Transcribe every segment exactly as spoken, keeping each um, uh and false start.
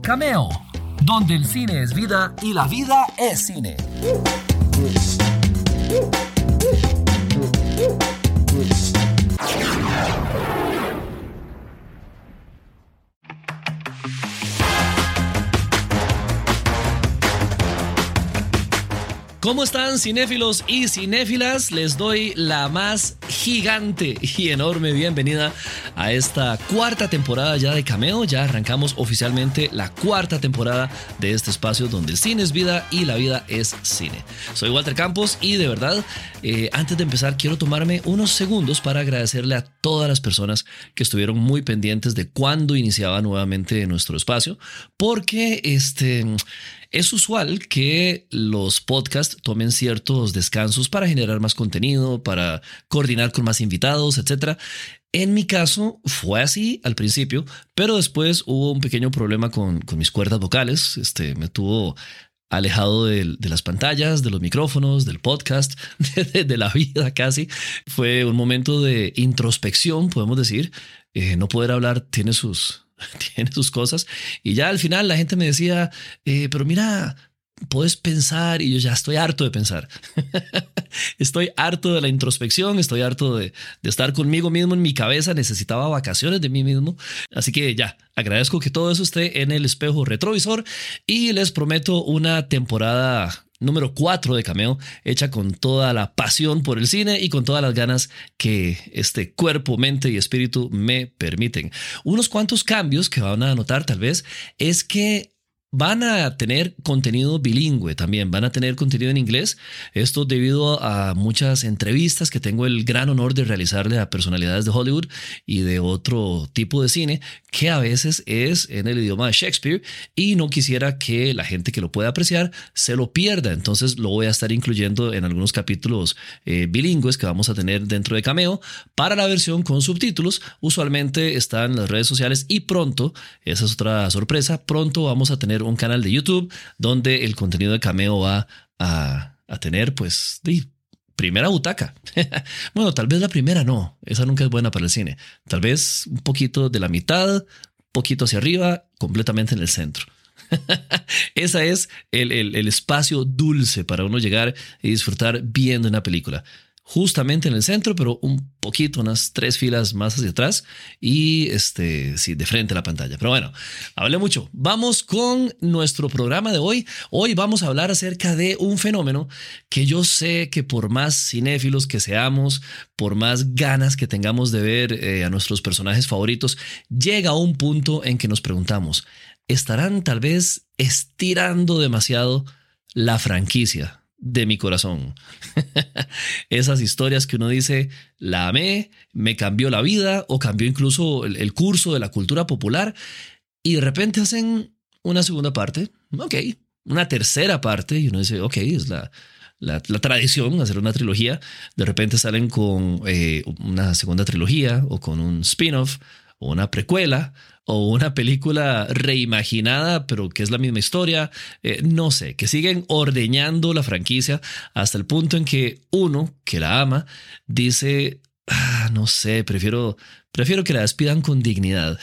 Cameo, donde el cine es vida y la vida es cine. ¿Cómo están, cinéfilos y cinéfilas? Les doy la más gigante y enorme bienvenida a esta cuarta temporada ya de Cameo. Ya arrancamos oficialmente la cuarta temporada de este espacio donde el cine es vida y la vida es cine. Soy Walter Campos y de verdad, eh, antes de empezar quiero tomarme unos segundos para agradecerle a todas las personas que estuvieron muy pendientes de cuándo iniciaba nuevamente nuestro espacio, porque este... es usual que los podcasts tomen ciertos descansos para generar más contenido, para coordinar con más invitados, etcétera. En mi caso fue así al principio, pero después hubo un pequeño problema con, con mis cuerdas vocales. Este, me tuvo alejado de, de las pantallas, de los micrófonos, del podcast, de, de, de la vida casi. Fue un momento de introspección, podemos decir. Eh, no poder hablar tiene sus... tiene sus cosas, y ya al final la gente me decía, eh, pero mira, puedes pensar, y yo ya estoy harto de pensar. Estoy harto de la introspección, estoy harto de, de estar conmigo mismo en mi cabeza, necesitaba vacaciones de mí mismo, así que ya, agradezco que todo eso esté en el espejo retrovisor y les prometo una temporada número cuatro de Cameo, hecha con toda la pasión por el cine y con todas las ganas que este cuerpo, mente y espíritu me permiten. Unos cuantos cambios que van a notar tal vez es que van a tener contenido bilingüe también, van a tener contenido en inglés. Esto debido a muchas entrevistas que tengo el gran honor de realizarle a personalidades de Hollywood y de otro tipo de cine que a veces es en el idioma de Shakespeare y no quisiera que la gente que lo pueda apreciar se lo pierda. Entonces lo voy a estar incluyendo en algunos capítulos eh, bilingües que vamos a tener dentro de Cameo para la versión con subtítulos. Usualmente está en las redes sociales y pronto, esa es otra sorpresa, pronto vamos a tener un canal de YouTube donde el contenido de Cameo va a, a tener pues de primera butaca. Bueno, tal vez la primera no, esa nunca es buena para el cine. Tal vez un poquito de la mitad, poquito hacia arriba, completamente en el centro. Ese es el, el, el espacio dulce para uno llegar y disfrutar viendo una película. Justamente en el centro, pero un poquito, unas tres filas más hacia atrás y este, sí, de frente a la pantalla. Pero bueno, hablé mucho. Vamos con nuestro programa de hoy. Hoy vamos a hablar acerca de un fenómeno que yo sé que por más cinéfilos que seamos, por más ganas que tengamos de ver eh, a nuestros personajes favoritos, llega a un punto en que nos preguntamos, ¿estarán tal vez estirando demasiado la franquicia de mi corazón? Esas historias que uno dice, la amé, me cambió la vida o cambió incluso el, el curso de la cultura popular y de repente hacen una segunda parte, ok, una tercera parte y uno dice, ok, es la, la, la tradición hacer una trilogía. De repente salen con eh, una segunda trilogía o con un spin-off o una precuela o una película reimaginada, pero que es la misma historia. Eh, no sé, que siguen ordeñando la franquicia hasta el punto en que uno que la ama dice, ah, no sé, prefiero, prefiero que la despidan con dignidad.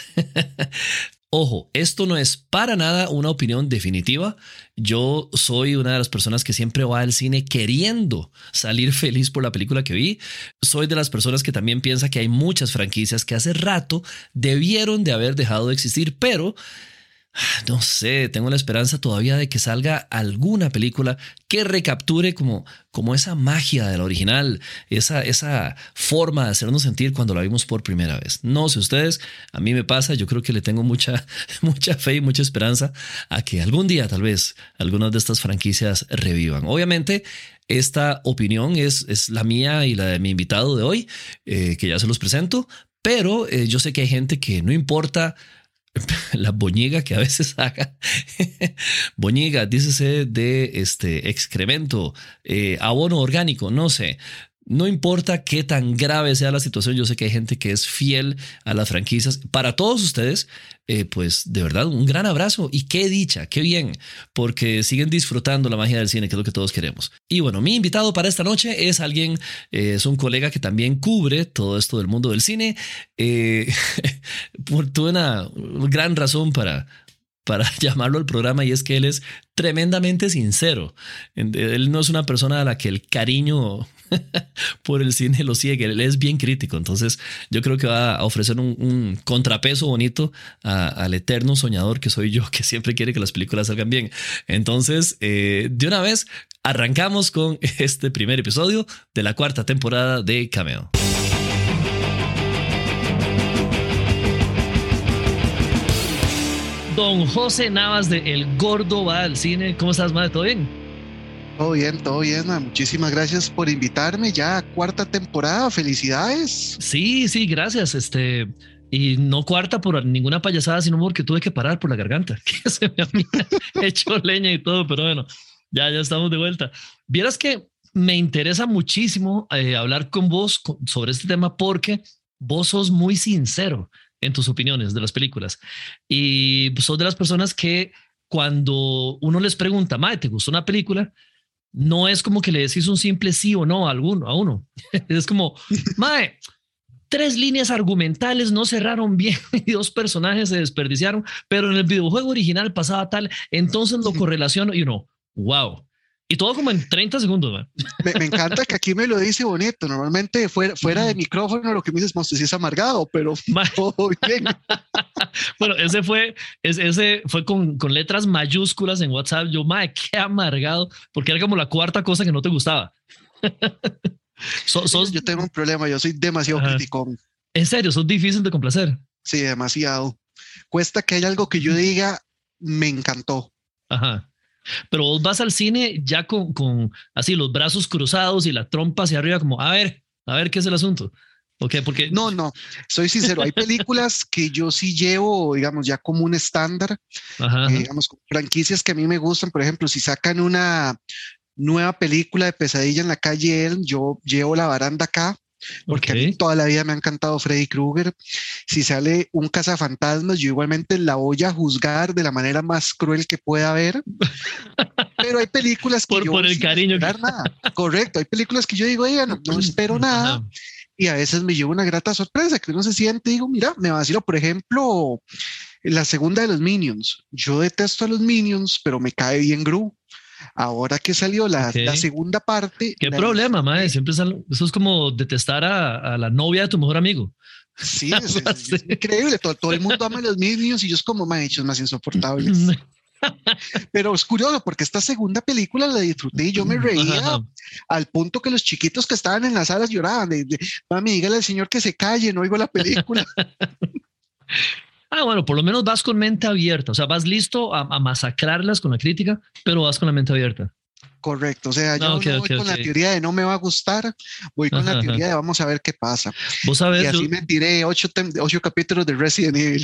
Ojo, esto no es para nada una opinión definitiva. Yo soy una de las personas que siempre va al cine queriendo salir feliz por la película que vi. Soy de las personas que también piensa que hay muchas franquicias que hace rato debieron de haber dejado de existir, pero no sé, tengo la esperanza todavía de que salga alguna película que recapture como, como esa magia de la original, esa, esa forma de hacernos sentir cuando la vimos por primera vez. No sé ustedes, a mí me pasa, yo creo que le tengo mucha, mucha fe y mucha esperanza a que algún día tal vez algunas de estas franquicias revivan. Obviamente, esta opinión es, es la mía y la de mi invitado de hoy, eh, que ya se los presento, pero eh, yo sé que hay gente que no importa la boñiga que a veces haga. Boñiga, dícese de este excremento, eh, abono orgánico, no sé. No importa qué tan grave sea la situación, yo sé que hay gente que es fiel a las franquicias. Para todos ustedes, eh, pues de verdad un gran abrazo y qué dicha, qué bien, porque siguen disfrutando la magia del cine, que es lo que todos queremos. Y bueno, mi invitado para esta noche es alguien, eh, es un colega que también cubre todo esto del mundo del cine. Eh, tuve una gran razón para... para llamarlo al programa, y es que él es tremendamente sincero. Él no es una persona a la que el cariño por el cine lo sigue, él es bien crítico. Entonces yo creo que va a ofrecer un, un contrapeso bonito a, al eterno soñador que soy yo, que siempre quiere que las películas salgan bien. Entonces eh, de una vez arrancamos con este primer episodio de la cuarta temporada de Cameo. Don José Navas de El Gordo va al cine. ¿Cómo estás, madre? ¿Todo bien? Todo bien, todo bien, man. Muchísimas gracias por invitarme. Ya cuarta temporada, felicidades. Sí, sí, gracias. Este, y no cuarta por ninguna payasada, sino porque tuve que parar por la garganta, que se me había hecho leña y todo, pero bueno, ya, ya estamos de vuelta. Vieras que me interesa muchísimo eh, hablar con vos con, sobre este tema, porque vos sos muy sincero en tus opiniones de las películas y sos de las personas que cuando uno les pregunta, mae, ¿te gustó una película? No es como que le decís un simple sí o no a alguno, a uno. Es como, mae, tres líneas argumentales no cerraron bien y dos personajes se desperdiciaron, pero en el videojuego original pasaba tal, entonces lo correlaciono y uno, wow. Y todo como en treinta segundos, man. Me, me encanta que aquí me lo dice bonito. Normalmente fuera, fuera de micrófono lo que me dices, monstruo, si es amargado, pero todo bien. Bueno, ese fue, ese fue con, con letras mayúsculas en WhatsApp. Yo, madre, qué amargado, porque era como la cuarta cosa que no te gustaba. so, sos... Yo tengo un problema, yo soy demasiado Ajá. criticón. En serio, sos difícil de complacer. Sí, demasiado. Cuesta que haya algo que yo diga, me encantó. Ajá. Pero vos vas al cine ya con, con así los brazos cruzados y la trompa hacia arriba, como a ver, a ver qué es el asunto. Okay, porque... No, no, soy sincero. Hay películas que yo sí llevo, digamos, ya como un estándar. Ajá, ajá. Eh, digamos, franquicias que a mí me gustan. Por ejemplo, si sacan una nueva película de Pesadilla en la calle Elm, yo llevo la baranda acá. Porque okay. A mí toda la vida me ha encantado Freddy Krueger. Si sale un cazafantasmas, yo igualmente la voy a juzgar de la manera más cruel que pueda haber. Pero hay películas que por, yo por el sin cariño esperar que... nada. Correcto, hay películas que yo digo, oiga, no, no espero nada. Ajá. Y a veces me llevo una grata sorpresa que uno se siente y digo, mira, me vacilo. Por ejemplo, la segunda de los Minions. Yo detesto a los Minions, pero me cae bien Gru. Ahora que salió la, okay. la segunda parte. ¿Qué problema, mae? Siempre sal... Eso es como detestar a, a la novia de tu mejor amigo. Sí, es, es, es increíble. Todo, todo el mundo ama a los Minions y yo es como, mae, hechos más insoportables. Pero es curioso porque esta segunda película la disfruté y yo me reía ajá. al punto que los chiquitos que estaban en las salas lloraban. De, de, mami, dígale al señor que se calle, no oigo la película. Ah, bueno, por lo menos vas con mente abierta, o sea, vas listo a, a masacrarlas con la crítica, pero vas con la mente abierta. Correcto, o sea, yo no, okay, no voy okay, con okay. la teoría de no me va a gustar, voy con ajá, la teoría ajá. de vamos a ver qué pasa. ¿Vos sabés, y así yo... me tiré ocho, ocho capítulos de Resident Evil.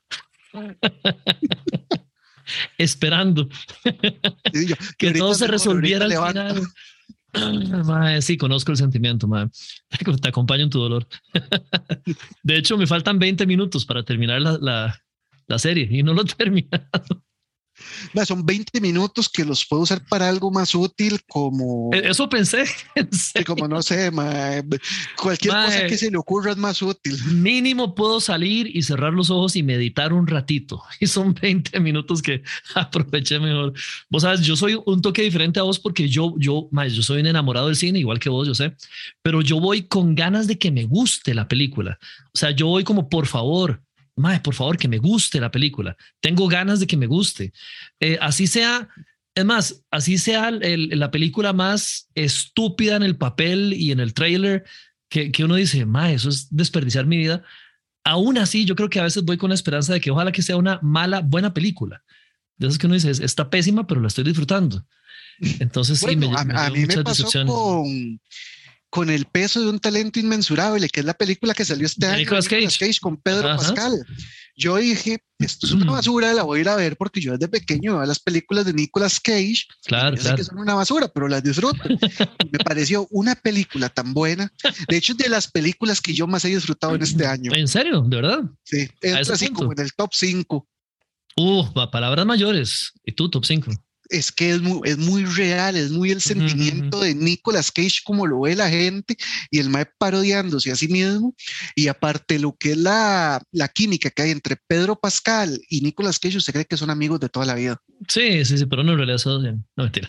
Esperando sí, yo, que, que todo se resolviera al levanta. final. Mae, sí, conozco el sentimiento, mae. Te acompaño en tu dolor. De hecho, me faltan veinte minutos para terminar la, la, la serie y no lo he terminado. No, son veinte minutos que los puedo usar para algo más útil, como eso pensé. Como no sé, mae, cualquier mae, cosa que se le ocurra es más útil. Mínimo puedo salir y cerrar los ojos y meditar un ratito. Y son veinte minutos que aproveché mejor. Vos sabes, yo soy un toque diferente a vos porque yo, yo, mae, yo soy un enamorado del cine, igual que vos, yo sé. Pero yo voy con ganas de que me guste la película. O sea, yo voy como, por favor, mae, por favor, que me guste la película. Tengo ganas de que me guste. Eh, así sea, es más, así sea el, la película más estúpida en el papel y en el trailer, que, que uno dice, mae, eso es desperdiciar mi vida. Aún así, yo creo que a veces voy con la esperanza de que ojalá que sea una mala, buena película. De esas que uno dice, está pésima, pero la estoy disfrutando. Entonces, bueno, sí, me, a, me a mí me pasó con... con El peso de un talento inmensurable, que es la película que salió este año, Nicolas Cage. Cage con Pedro Ajá. Pascal. Yo dije, esto es una basura, la voy a ir a ver porque yo desde pequeño veo las películas de Nicolas Cage. Claro, yo claro. sé que son una basura, pero las disfruto. Me pareció una película tan buena. De hecho, de las películas que yo más he disfrutado en este año. ¿En serio? ¿De verdad? Sí, es así punto? Como en el top cinco. Uh, palabras mayores. ¿Y tú, top cinco? es que es muy, es muy real, es muy el sentimiento uh-huh. de Nicolas Cage como lo ve la gente y el mae parodiándose a sí mismo, y aparte lo que es la, la química que hay entre Pedro Pascal y Nicolas Cage, usted cree que son amigos de toda la vida. Sí, sí, sí, pero no en realidad se odian. No, mentira.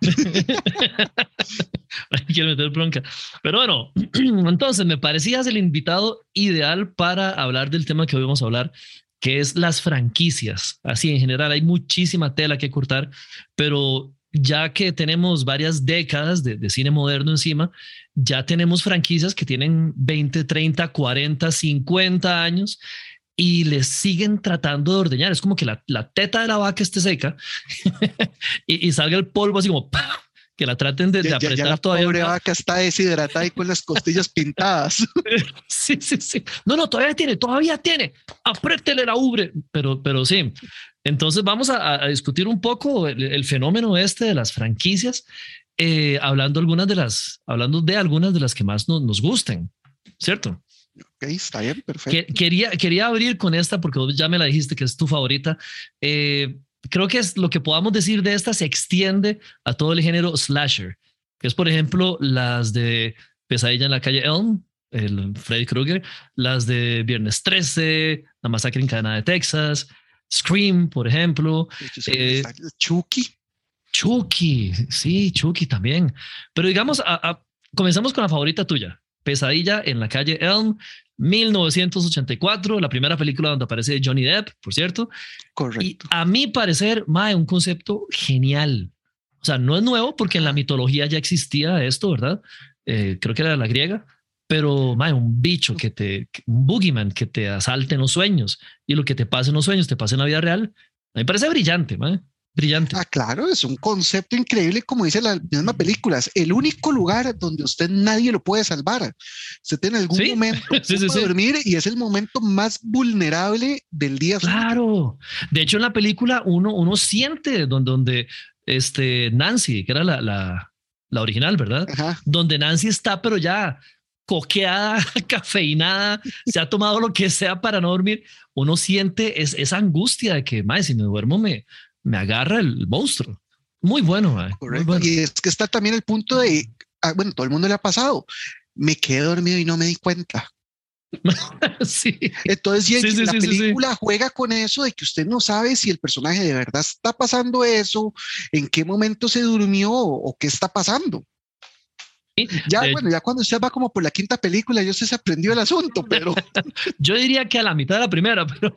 Quiero meter bronca. Pero bueno, entonces me parecías el invitado ideal para hablar del tema que hoy vamos a hablar, que es las franquicias. Así en general hay muchísima tela que cortar, pero ya que tenemos varias décadas de, de cine moderno encima, ya tenemos franquicias que tienen veinte, treinta, cuarenta, cincuenta años y les siguen tratando de ordeñar. Es como que la, la teta de la vaca esté seca y, y salga el polvo así como ¡pah! Que la traten de, ya, de apretar ya, ya la todavía. Pobre vaca está deshidratada y con las costillas pintadas. Sí, sí, sí. No, no, todavía tiene, todavía tiene. Apriétele la ubre. Pero, pero sí. Entonces vamos a, a discutir un poco el, el fenómeno este de las franquicias, eh, hablando algunas de las, hablando de algunas de las que más nos, nos gusten, ¿cierto? Ok, está bien, perfecto. Quería, quería abrir con esta porque vos ya me la dijiste que es tu favorita. Eh, creo que es lo que podamos decir de esta se extiende a todo el género slasher, que es por ejemplo las de Pesadilla en la calle Elm, el Freddy Krueger, las de Viernes trece, La masacre en cadena de Texas, Scream, por ejemplo. Eh, Chucky. Chucky, sí, Chucky también. Pero digamos, a, a, comenzamos con la favorita tuya. Pesadilla en la calle Elm, mil novecientos ochenta y cuatro, la primera película donde aparece Johnny Depp, por cierto. Correcto. Y a mi parecer, mae, un concepto genial. O sea, no es nuevo porque en la mitología ya existía esto, ¿verdad? Eh, creo que era la griega, pero mae, un bicho que te, un boogeyman que te asalte en los sueños y lo que te pasa en los sueños te pasa en la vida real. A mí me parece brillante, mae. Brillante. Ah, claro, es un concepto increíble, como dice la misma película. Es el único lugar donde usted nadie lo puede salvar. Usted en algún ¿Sí? momento sí, sí, sí. dormir y es el momento más vulnerable del día. Claro. De hecho, en la película uno, uno siente donde, donde este, Nancy, que era la, la, la original, ¿verdad? Ajá. Donde Nancy está, pero ya coqueada, cafeinada, se ha tomado lo que sea para no dormir. Uno siente es, esa angustia de que, madre, si me duermo me... me agarra el monstruo. Muy bueno, eh. Muy bueno. Y es que está también el punto de, ah, bueno, todo el mundo le ha pasado. Me quedé dormido y no me di cuenta. Sí. Entonces, sí, sí, la sí, película sí, sí. juega con eso de que usted no sabe si el personaje de verdad está pasando eso, en qué momento se durmió o qué está pasando. Sí, ya, de... bueno, ya cuando usted va como por la quinta película, yo se aprendió el asunto, pero... yo diría que a la mitad de la primera, pero,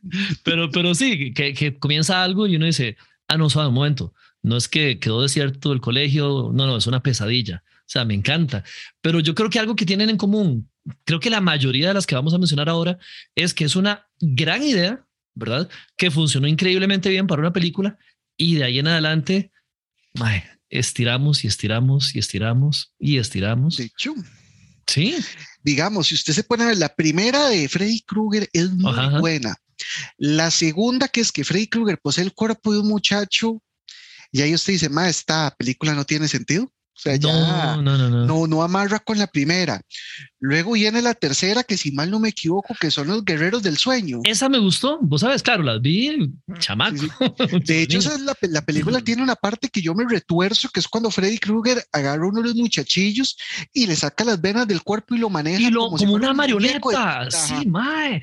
pero, pero sí, que, que comienza algo y uno dice, ah, no, suave, un momento, no es que quedó desierto el colegio, no, no, es una pesadilla. O sea, me encanta. Pero yo creo que algo que tienen en común, creo que la mayoría de las que vamos a mencionar ahora, es que es una gran idea, ¿verdad? Que funcionó increíblemente bien para una película y de ahí en adelante, ay, estiramos y estiramos y estiramos y estiramos. De hecho, sí. Digamos, si usted se pone a ver, la primera de Freddy Krueger es muy Ajá. buena. La segunda, que es que Freddy Krueger posee el cuerpo de un muchacho, y ahí usted dice, ma, esta película no tiene sentido. O sea, no, ya no, no, no. no, no amarra con la primera. Luego viene la tercera, que si mal no me equivoco, que son los Guerreros del Sueño. Esa me gustó, vos sabes, claro, las vi chamaco. Sí, sí. De hecho, esa es la, la película tiene una parte que yo me retuerzo, que es cuando Freddy Krueger agarra uno de los muchachillos y le saca las venas del cuerpo y lo maneja y lo, como, como si una marioneta. De... Sí, mae.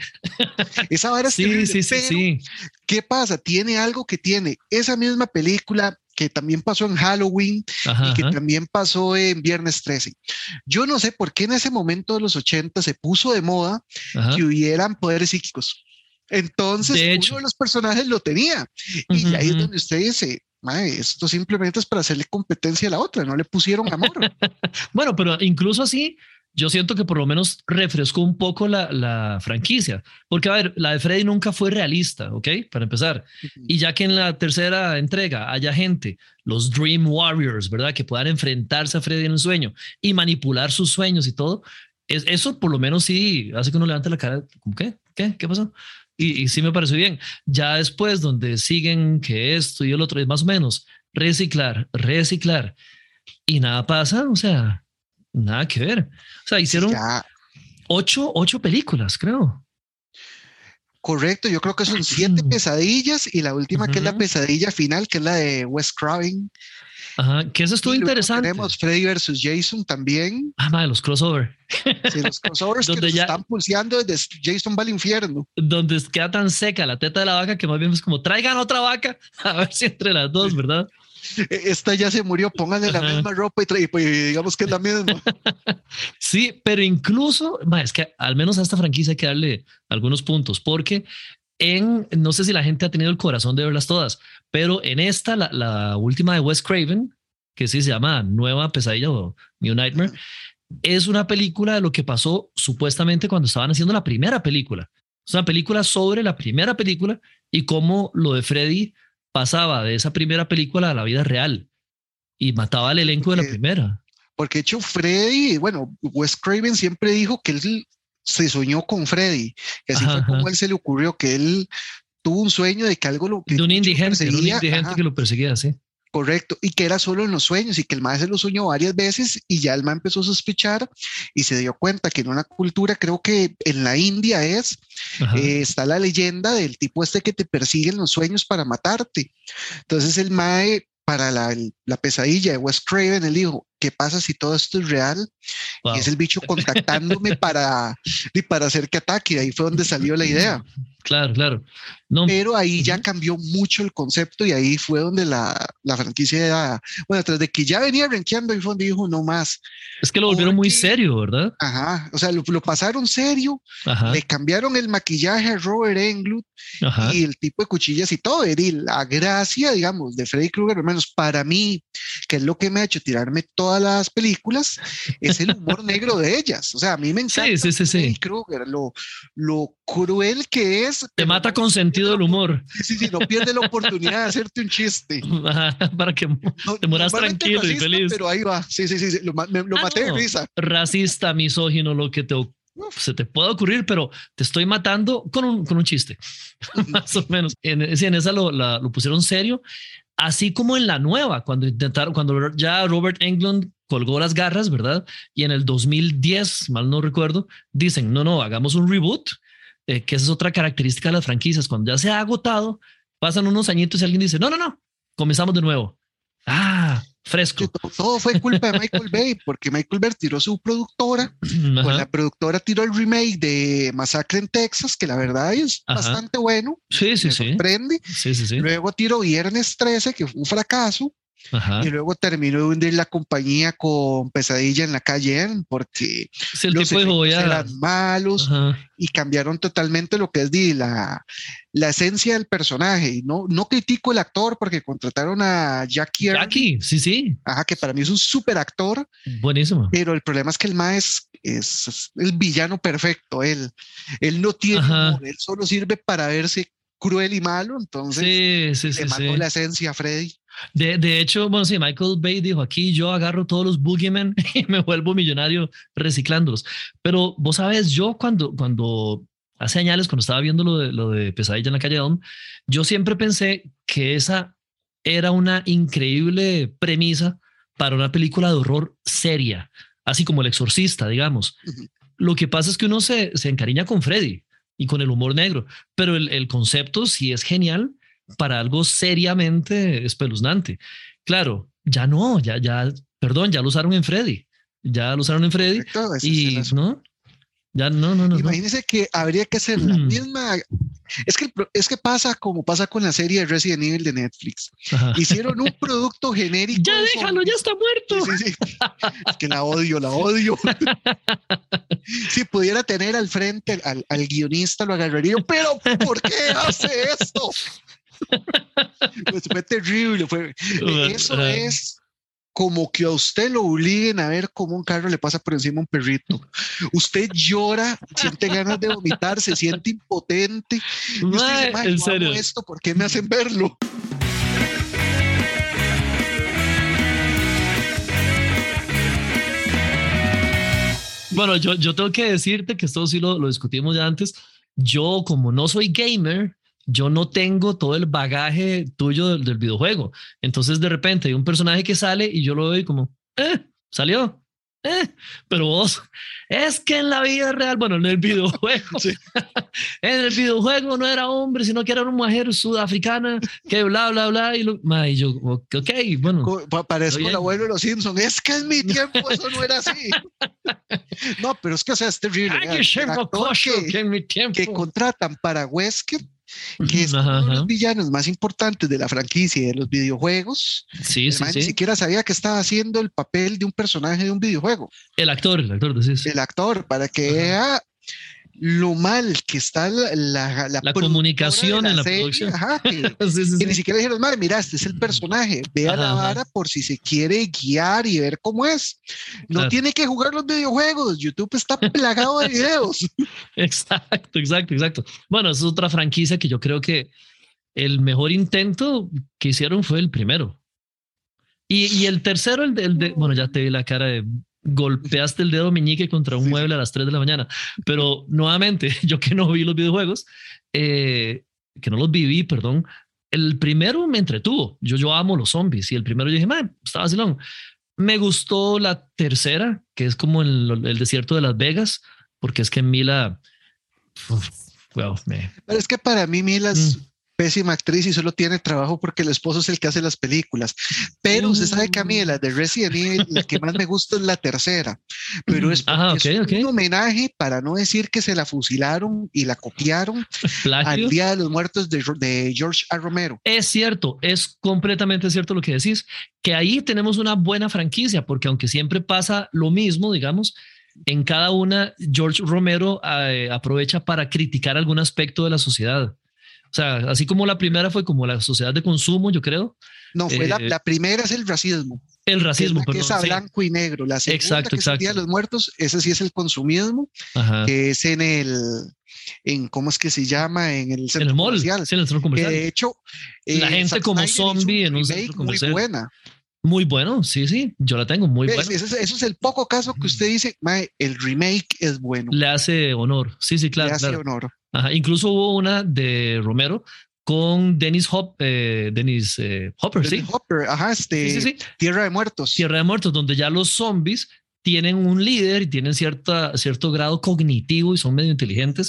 Esa vara es sí, terrible, sí, sí, sí. ¿Qué pasa? Tiene algo que tiene esa misma película que también pasó en Halloween ajá, y que ajá. también pasó en Viernes trece. Yo no sé por qué en ese momento de los ochenta se puso de moda ajá. que hubieran poderes psíquicos. Entonces, de uno de los personajes lo tenía. Y uh-huh. ahí es donde usted dice, esto simplemente es para hacerle competencia a la otra, no le pusieron amor. Bueno, pero incluso así, yo siento que por lo menos refrescó un poco la, la franquicia, porque a ver, la de Freddy nunca fue realista, ¿ok? Para empezar. Uh-huh. Y ya que en la tercera entrega haya gente, los Dream Warriors, ¿verdad? Que puedan enfrentarse a Freddy en un sueño y manipular sus sueños y todo, es, eso por lo menos sí hace que uno levante la cara, ¿cómo qué? ¿Qué? ¿Qué pasó? Y, y sí me pareció bien. Ya después donde siguen que esto y el otro es más o menos reciclar, reciclar y nada pasa, o sea... Nada que ver. O sea, hicieron sí, ocho, ocho películas, creo. Correcto, yo creo que son siete pesadillas y la última uh-huh. que es la pesadilla final, que es la de Wes Craven. Ajá, que eso estuvo y interesante. Tenemos Freddy versus Jason también. Ah, madre, los crossover. Sí, los crossovers que nos ya, están pulseando desde Jason va al infierno. Donde queda tan seca la teta de la vaca que más bien es como, traigan otra vaca, a ver si entre las dos, ¿verdad? Esta ya se murió, pónganle la misma ropa y, tra- y digamos que es la misma. Sí, pero incluso, ma, es que al menos a esta franquicia hay que darle algunos puntos, porque en, no sé si la gente ha tenido el corazón de verlas todas, pero en esta, la, la última de Wes Craven, que sí se llama Nueva Pesadilla o New Nightmare, es una película de lo que pasó supuestamente cuando estaban haciendo la primera película. Es una película sobre la primera película y cómo lo de Freddy pasaba de esa primera película a la vida real y mataba al elenco porque, de la primera. Porque de hecho Freddy, bueno, Wes Craven siempre dijo que él se soñó con Freddy, que así ajá, fue como ajá. él se le ocurrió, que él tuvo un sueño de que algo lo que de un indigente, de un indigente ajá. que lo perseguía, sí. Correcto, y que era solo en los sueños y que el mae se lo soñó varias veces y ya el mae empezó a sospechar y se dio cuenta que en una cultura, creo que en la India es, eh, está la leyenda del tipo este que te persigue en los sueños para matarte. Entonces el mae, para la, la pesadilla de Wes Craven, él dijo, ¿qué pasa si todo esto es real? Wow. Y es el bicho contactándome para, para hacer que ataque, y ahí fue donde salió la idea. Claro, claro. No. Pero ahí ya cambió mucho el concepto y ahí fue donde la, la franquicia era, bueno, tras de que ya venía rankeando, ahí fue donde dijo no más. Es que lo volvieron Porque, muy serio, ¿verdad? Ajá, o sea, lo, lo pasaron serio, ajá. le cambiaron el maquillaje a Robert Englund ajá. y el tipo de cuchillas y todo, y la gracia, digamos, de Freddy Krueger, al menos para mí, que es lo que me ha hecho tirarme todas las películas, es el humor negro de ellas. O sea, a mí me encanta sí, sí, sí, Freddy sí. Krueger, lo, lo cruel que es. Te mata con sentido del humor. Sí, sí, sí, no pierde la oportunidad de hacerte un chiste. Ajá, para que no, te mueras tranquilo racista, y feliz. Pero ahí va, sí, sí, sí, sí. lo, me, lo ah, maté no. de risa. Racista, misógino, lo que te, se te puede ocurrir, pero te estoy matando con un, con un chiste, más o menos. En, en esa lo, la, lo pusieron serio, así como en la nueva, cuando intentaron, cuando ya Robert Englund colgó las garras, ¿verdad? Y en el dos mil diez, mal no recuerdo, dicen, no, no, hagamos un reboot, eh, que esa es otra característica de las franquicias. Cuando ya se ha agotado, pasan unos añitos y alguien dice, no, no, no, comenzamos de nuevo. Ah, fresco. Todo fue culpa de Michael Bay, porque Michael Bay tiró su productora, pues la productora tiró el remake de Masacre en Texas, que la verdad es Ajá. bastante bueno. Sí, sí, me sí. sorprende. Sí, sí, sí. Luego tiró Viernes trece, que fue un fracaso. Ajá. Y luego terminó de hundir la compañía con Pesadilla en la calle Elm, porque sí, el los tipo efectos ya... eran malos. Ajá. Y cambiaron totalmente lo que es de la, la esencia del personaje. Y no, no critico el actor porque contrataron a Jackie Earl, Jackie, sí, sí. Ajá, que para mí es un súper actor. Buenísimo. Pero el problema es que el mae es, es, es el villano perfecto. Él, él no tiene humor, él solo sirve para verse cruel y malo. Entonces sí, sí, le sí, mató sí. la esencia a Freddy. De, de hecho, bueno, sí, Michael Bay dijo, aquí yo agarro todos los boogeymen y me vuelvo millonario reciclándolos. Pero vos sabes, yo cuando, cuando hace años, cuando estaba viendo lo de, lo de Pesadilla en la calle Elm, yo siempre pensé que esa era una increíble premisa para una película de horror seria, así como El Exorcista, digamos. Uh-huh. Lo que pasa es que uno se, se encariña con Freddy y con el humor negro, pero el, el concepto sí es genial para algo seriamente espeluznante. Claro, ya no, ya, ya, perdón, ya lo usaron en Freddy, ya lo usaron en Freddy. Correcto, y no, ya no, no, no. Imagínense no. que habría que hacer la misma. Es que, es que pasa como pasa con la serie de Resident Evil de Netflix. Ajá. Hicieron un producto genérico. Ya déjalo, ya está muerto. Sí, sí, sí. Es que la odio, la odio. Si pudiera tener al frente al, al guionista, lo agarraría. Pero, ¿por qué hace esto? Pues fue terrible. Fue, eso uh, es como que a usted lo obliguen a ver cómo un carro le pasa por encima a un perrito. Usted llora, siente ganas de vomitar, se siente impotente. Y usted dice, ¿en serio? Amo esto, ¿por qué me hacen verlo? Bueno, yo, yo tengo que decirte que esto sí lo, lo discutimos ya antes. Yo, como no soy gamer, yo no tengo todo el bagaje tuyo del, del videojuego. Entonces, de repente hay un personaje que sale y yo lo veo y como, eh, salió. Eh, pero vos, es que en la vida real, bueno, en el videojuego, sí. En el videojuego no era hombre, sino que era una mujer sudafricana que bla, bla, bla. Y, lo, ma, y yo, ok, bueno. Parezco el abuelo de los Simpsons. Es que en mi tiempo eso no era así. No, pero es que, o sea, es terrible. Ay, el actor que, que, en mi tiempo. que contratan para Wesker, que es ajá, uno de los villanos más importantes de la franquicia y de los videojuegos. Sí, sí, sí. Ni siquiera sabía que estaba haciendo el papel de un personaje de un videojuego. El actor, el actor, decís. El actor, para que vea lo mal que está la, la, la, la comunicación la en la serie, producción. Ajá, que, sí, sí, que sí. Ni siquiera dijeron, madre, mira, este es el personaje, vea ajá, la vara ajá. por si se quiere guiar y ver cómo es. No claro. tiene que jugar los videojuegos, YouTube está plagado de videos. Exacto, exacto, exacto. Bueno, es otra franquicia que yo creo que el mejor intento que hicieron fue el primero. Y, y el tercero, el de, el de, bueno, ya te vi la cara de... golpeaste el dedo meñique contra un sí, mueble sí. a las tres de la mañana. Pero nuevamente, yo que no vi los videojuegos, eh, que no los viví, perdón, el primero me entretuvo. Yo, yo amo los zombies y el primero yo dije, man, estaba vacilón. Me gustó la tercera, que es como el, el desierto de Las Vegas, porque es que Mila... Uf, well, me... Pero es que para mí Mila es... Mm. pésima actriz y solo tiene trabajo porque el esposo es el que hace las películas. Pero uh. usted sabe que a mí de las de Resident Evil, la que más me gusta es la tercera. Pero es, Ajá, okay, es okay. un homenaje, para no decir que se la fusilaron y la copiaron al Día de los Muertos de, de George A. Romero. Es cierto, es completamente cierto lo que decís, que ahí tenemos una buena franquicia, porque aunque siempre pasa lo mismo, digamos, en cada una George Romero eh, aprovecha para criticar algún aspecto de la sociedad. O sea, así como la primera fue como la sociedad de consumo, yo creo. No, fue eh, la, la primera es el racismo. El racismo, que es, la que es a blanco sí. y negro. La segunda, exacto, que exacto. es el Día de los Muertos, ese sí es el consumismo, Ajá. que es en el, en ¿cómo es que se llama? En el centro en el mall, comercial. Sí, en el centro comercial. Que de hecho, la eh, gente Zack como Snyder zombie en un centro comercial. Muy buena. Muy bueno, sí, sí, yo la tengo muy buena. Eso, eso es el poco caso que usted dice, mae, el remake es bueno. Le hace honor, sí, sí, claro. Le hace claro. honor. Ajá. Incluso hubo una de Romero con Dennis, Hop, eh, Dennis eh, Hopper, Dennis sí. Hopper, ajá, este, sí, sí, sí. Tierra de Muertos. Tierra de Muertos, donde ya los zombies tienen un líder y tienen cierta, cierto grado cognitivo y son medio inteligentes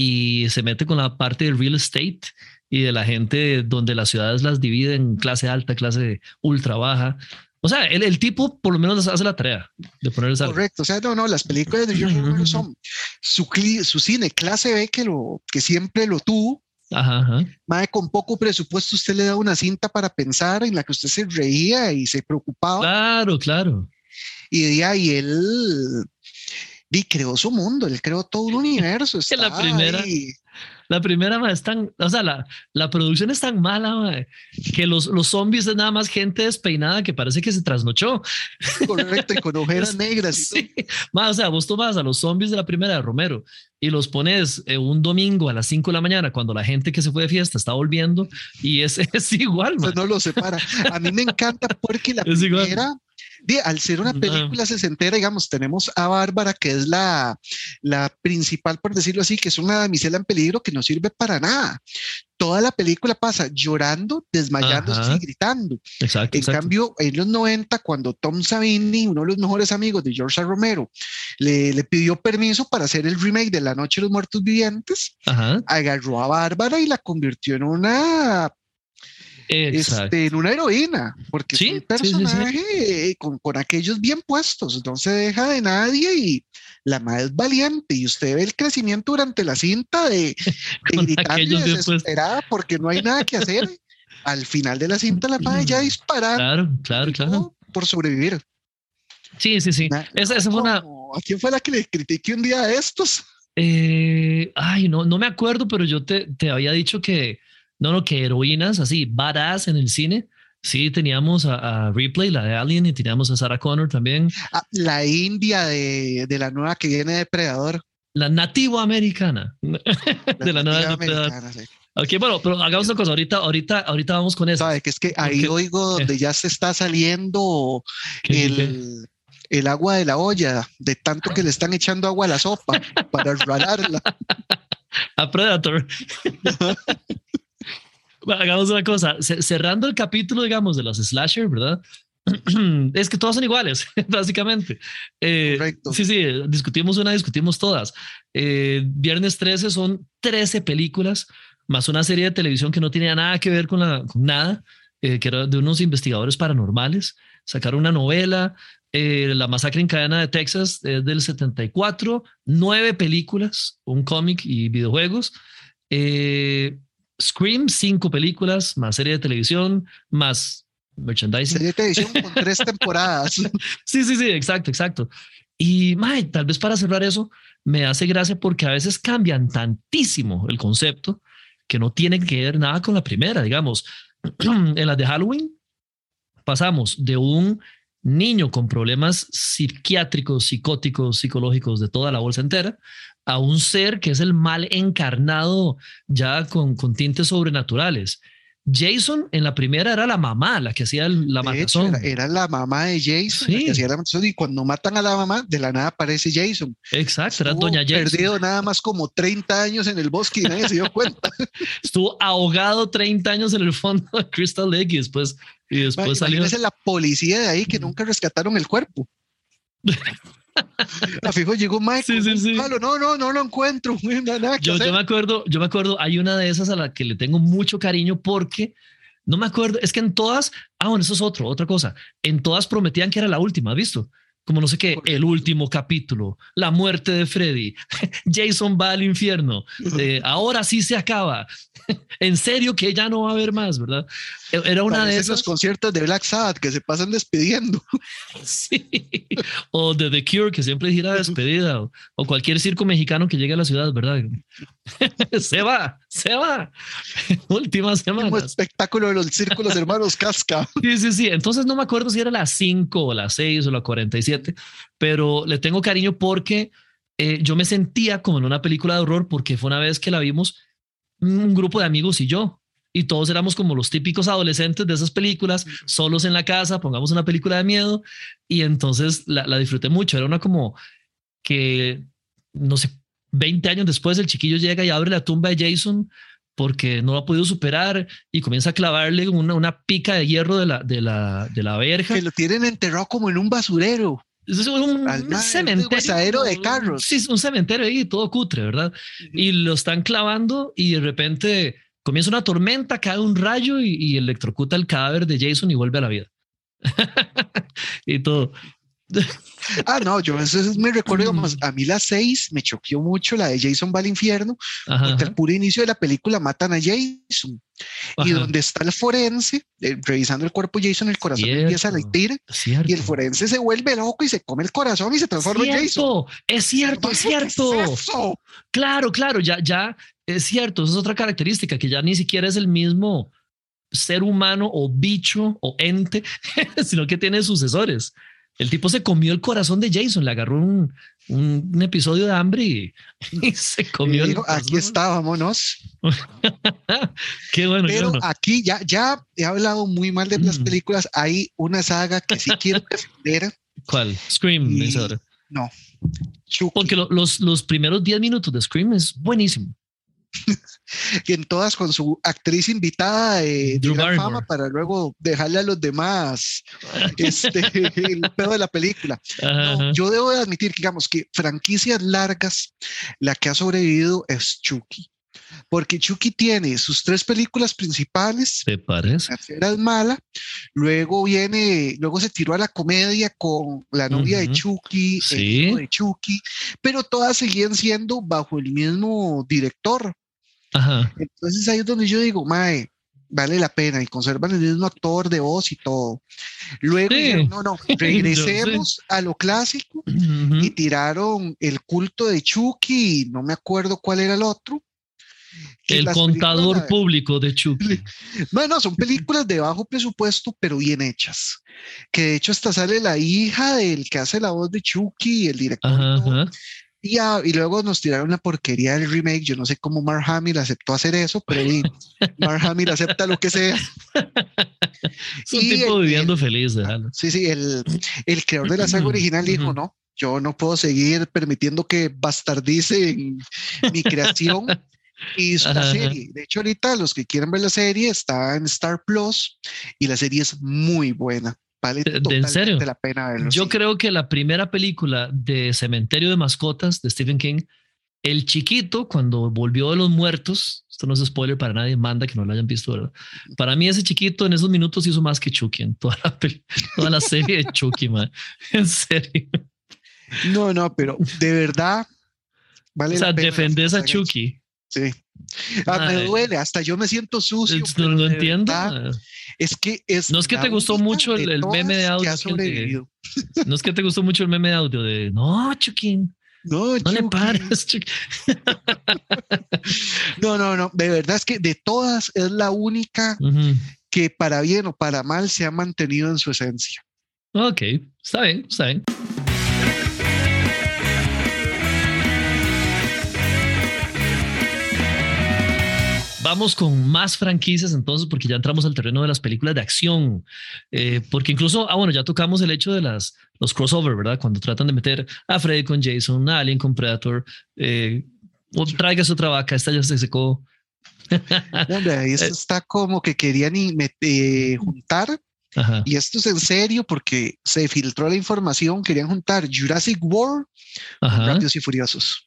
y se mete con la parte del real estate y de la gente donde las ciudades las dividen en clase alta, clase ultra baja. O sea, el, el tipo por lo menos hace la tarea de ponerles algo. Correcto, o sea, no, no, las películas de George Romero son su, su cine clase B que, lo, que siempre lo tuvo. Ajá, ajá. Mae, con poco presupuesto usted le da una cinta para pensar en la que usted se reía y se preocupaba. Claro, claro. Y de ahí él y creó su mundo, él creó todo un universo. Está la primera, ahí. La primera ma, es tan, o sea, la, la producción es tan mala ma, que los, los zombies es nada más gente despeinada que parece que se trasnochó. Correcto, y con ojeras negras. Y sí. Ma, o sea, vos tomás a los zombies de la primera de Romero y los pones eh, un domingo a las cinco de la mañana cuando la gente que se fue de fiesta está volviendo y es, es igual. Ma. No lo separa. A mí me encanta porque la es primera... Igual. Al ser una película sesentera, digamos, tenemos a Bárbara, que es la, la principal, por decirlo así, que es una damisela en peligro que no sirve para nada. Toda la película pasa llorando, desmayándose Ajá. y gritando. Exacto, en exacto. cambio, en los noventa, cuando Tom Savini, uno de los mejores amigos de George A. Romero, le, le pidió permiso para hacer el remake de La Noche de los Muertos Vivientes, Ajá. agarró a Bárbara y la convirtió en una... Este, en una heroína, porque ¿Sí? es un personaje sí, sí, sí. Con, con aquellos bien puestos, no se deja de nadie y la madre es valiente y usted ve el crecimiento durante la cinta de, de gritar y desesperada porque no hay nada que hacer. Al final de la cinta la madre ya disparando. Claro, claro, claro. Por sobrevivir. Sí, sí, sí. Una, esa, esa fue una... ¿A quién fue la que le critiqué un día de estos? Eh, ay, no, no me acuerdo, pero yo te, te había dicho que No, no, que heroínas así, badass en el cine. Sí, teníamos a, a Ripley, la de Alien, y teníamos a Sarah Connor también. Ah, la india de, de la nueva que viene de Depredador. La nativo americana. La de la nueva de Depredador. Sí. Ok, bueno, pero hagamos una cosa. Ahorita, ahorita, ahorita vamos con eso. Sabe que es que ahí Porque, oigo donde eh, ya se está saliendo el, ¿qué? el agua de la olla, de tanto que le están echando agua a la sopa para ralarla. A Predator. Bueno, hagamos una cosa, cerrando el capítulo, digamos, de los slasher, ¿verdad? Es que todas son iguales, básicamente. Eh, Correcto. sí, sí, discutimos una, discutimos todas. Eh, Viernes trece son trece películas, más una serie de televisión que no tenía nada que ver con, la, con nada, eh, que era de unos investigadores paranormales. Sacaron una novela, eh, La masacre en cadena de Texas, eh, del setenta y cuatro, nueve películas, un cómic y videojuegos. Eh, Scream, cinco películas, más serie de televisión, más merchandising. Serie de televisión con tres temporadas. Sí, sí, sí, exacto, exacto. Y mae, tal vez para cerrar eso, me hace gracia porque a veces cambian tantísimo el concepto que no tienen que ver nada con la primera, digamos. En las de Halloween pasamos de un niño con problemas psiquiátricos, psicóticos, psicológicos de toda la bolsa entera, a un ser que es el mal encarnado ya con, con tintes sobrenaturales. Jason en la primera era la mamá, la que hacía el- la De hecho, era, matazón. era la mamá de Jason la que Sí, hacía la matazón, y cuando matan a la mamá, de la nada aparece Jason. exacto, era Estuvo Doña Jason. perdido nada más como treinta años en el bosque y nadie se dio cuenta. Estuvo ahogado treinta años en el fondo de Crystal Lake y después, y Ma, después salió. imagínese la policía de ahí que nunca rescataron el cuerpo. A fijo llegó Mike Sí, con sí, un sí. palo, no, no, no lo encuentro, nada, nada que Yo, yo hacer. me acuerdo, yo me acuerdo, hay una de esas a la que le tengo mucho cariño porque no me acuerdo, es que en todas, ah, bueno, eso es otro, otra cosa. En todas prometían que era la última, ¿has visto? Como no sé qué, el Correcto. último capítulo, la muerte de Freddy, Jason va al infierno, eh, ahora sí se acaba. En serio que ya no va a haber más, ¿verdad? E- Era una de Parecen los esas. conciertos de Black Sabbath que se pasan despidiendo. Sí. O de The Cure, que siempre gira despedida, o, o cualquier circo mexicano que llegue a la ciudad, ¿verdad? Se va, se va. Últimas Último semanas. espectáculo de los círculos hermanos Casca. Sí, sí, sí. Entonces no me acuerdo si era la cinco o la seis o la cuarenta y siete, pero le tengo cariño porque eh, yo me sentía como en una película de horror porque fue una vez que la vimos un grupo de amigos y yo. Y todos éramos como los típicos adolescentes de esas películas, solos en la casa, pongamos una película de miedo. Y entonces la, la disfruté mucho. Era una como que, no sé, veinte años después el chiquillo llega y abre la tumba de Jason porque no lo ha podido superar y comienza a clavarle una, una pica de hierro de la, de la, de la verja. Que lo tienen enterrado como en un basurero. Es un, Al un mar, un cementerio, deshuesadero de como- carros. sí, un cementerio ahí todo cutre, ¿verdad? Y lo están clavando y de repente comienza una tormenta, cae un rayo y, y electrocuta el cadáver de Jason y vuelve a la vida. Y todo. Ah, no, yo eso es mi recuerdo, digamos, a mí la seis me choqueó mucho, la de Jason va al infierno, Ajá, porque al ajá, puro inicio de la película matan a Jason. Y ajá. donde está el forense, eh, revisando el cuerpo de Jason, el corazón le empieza a Cierto, latir cierto. y el forense se vuelve loco y se come el corazón y se transforma en Jason. Cierto, es cierto, es Mae, ¿qué cierto. es eso? Claro, claro, ya, ya es cierto. Esa es otra característica que ya ni siquiera es el mismo ser humano o bicho o ente, sino que tiene sucesores. El tipo se comió el corazón de Jason, le agarró un, un, un episodio de hambre y, y se Y comió el dijo, aquí corazón. está, vámonos. Qué bueno, qué Pero bueno. aquí ya, ya he hablado muy mal de las Mm. películas. Hay una saga que sí quiero defender. ¿Cuál? Scream, Y esa hora. no, Chucky. Porque lo- los, los primeros diez minutos de Scream es buenísimo. Y en todas con su actriz invitada de, de Drew gran Barrymore. fama para luego dejarle a los demás este, el pedo de la película. Ajá, No, ajá. yo debo de admitir, digamos, que franquicias largas, la que ha sobrevivido es Chucky. Porque Chucky tiene sus tres películas principales, ¿Te parece? la tercera es mala, luego viene, luego se tiró a la comedia con la novia de Ujú. Chucky, el Sí. hijo de Chucky, pero todas seguían siendo bajo el mismo director. Ajá. Entonces ahí es donde yo digo, mae, vale la pena y conservan el mismo actor de voz y todo. Luego Sí. dijeron, no, no, regresemos a lo clásico Ujú. y tiraron el culto de Chucky, y no me acuerdo cuál era el otro. que El las contador películas- público de Chucky. Bueno, son películas de bajo presupuesto, pero bien hechas. Que de hecho hasta sale la hija del que hace la voz de Chucky, el director. y Ajá, todo. ajá. Y, ah, y luego nos tiraron la porquería del remake. Yo no sé cómo Mark Hamill aceptó hacer eso, pero y, Mark Hamill acepta lo que sea. Es un Y tipo el- viviendo el- feliz, déjalo. Sí, sí, el, el creador de la saga original dijo, Ujú. no, yo no puedo seguir permitiendo que bastardicen mi creación. Y hizo la Ajá, ajá. serie. De hecho, ahorita los que quieren ver la serie está en Star Plus y la serie es muy buena. Vale ¿De, de en totalmente serio? la pena verlo. Yo Sí. creo que la primera película de Cementerio de Mascotas de Stephen King, el chiquito, cuando volvió de los muertos, esto no es spoiler para nadie, manda que no lo hayan visto, ¿verdad? Para mí ese chiquito en esos minutos hizo más que Chucky en toda la, peli- toda la serie de Chucky, man. En serio. No, no, pero de verdad O vale la sea, pena las que defendés a se han hecho. Chucky. Sí. Ah, me Mae, duele, hasta yo me siento sucio, es- no, pero no de entiendo, verdad mae. es que es No es que la te gustó única mucho el, de el meme de todas que ha audio aquel de... sobrevivido. No es que te gustó mucho el meme de audio de... No, Chucky, No, no le Chucky. pares, Chucky. No, no, no. De verdad es que de todas es la única Ujú. que para bien o para mal se ha mantenido en su esencia. Ok, está bien, está bien. Vamos con más franquicias entonces, porque ya entramos al terreno de las películas de acción. Eh, porque incluso, ah, bueno, ya tocamos el hecho de las, los crossover, ¿verdad? Cuando tratan de meter a Freddy con Jason, a Alien con Predator, eh, o traigas otra vaca, esta ya se secó. No, hombre, ahí esto Eh, está como que querían y met- eh, juntar, Ajá. y esto es en serio porque se filtró la información, querían juntar Jurassic World con Ajá. Rápidos y Furiosos.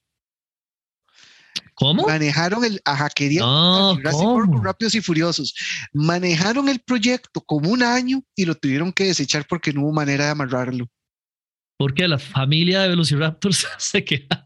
¿Cómo? Manejaron el, ajá, querían juntar No, Jurassic World con ¿cómo? Rápidos y Furiosos. Manejaron el proyecto como un año y lo tuvieron que desechar porque no hubo manera de amarrarlo. Porque la familia de Velociraptors se queda.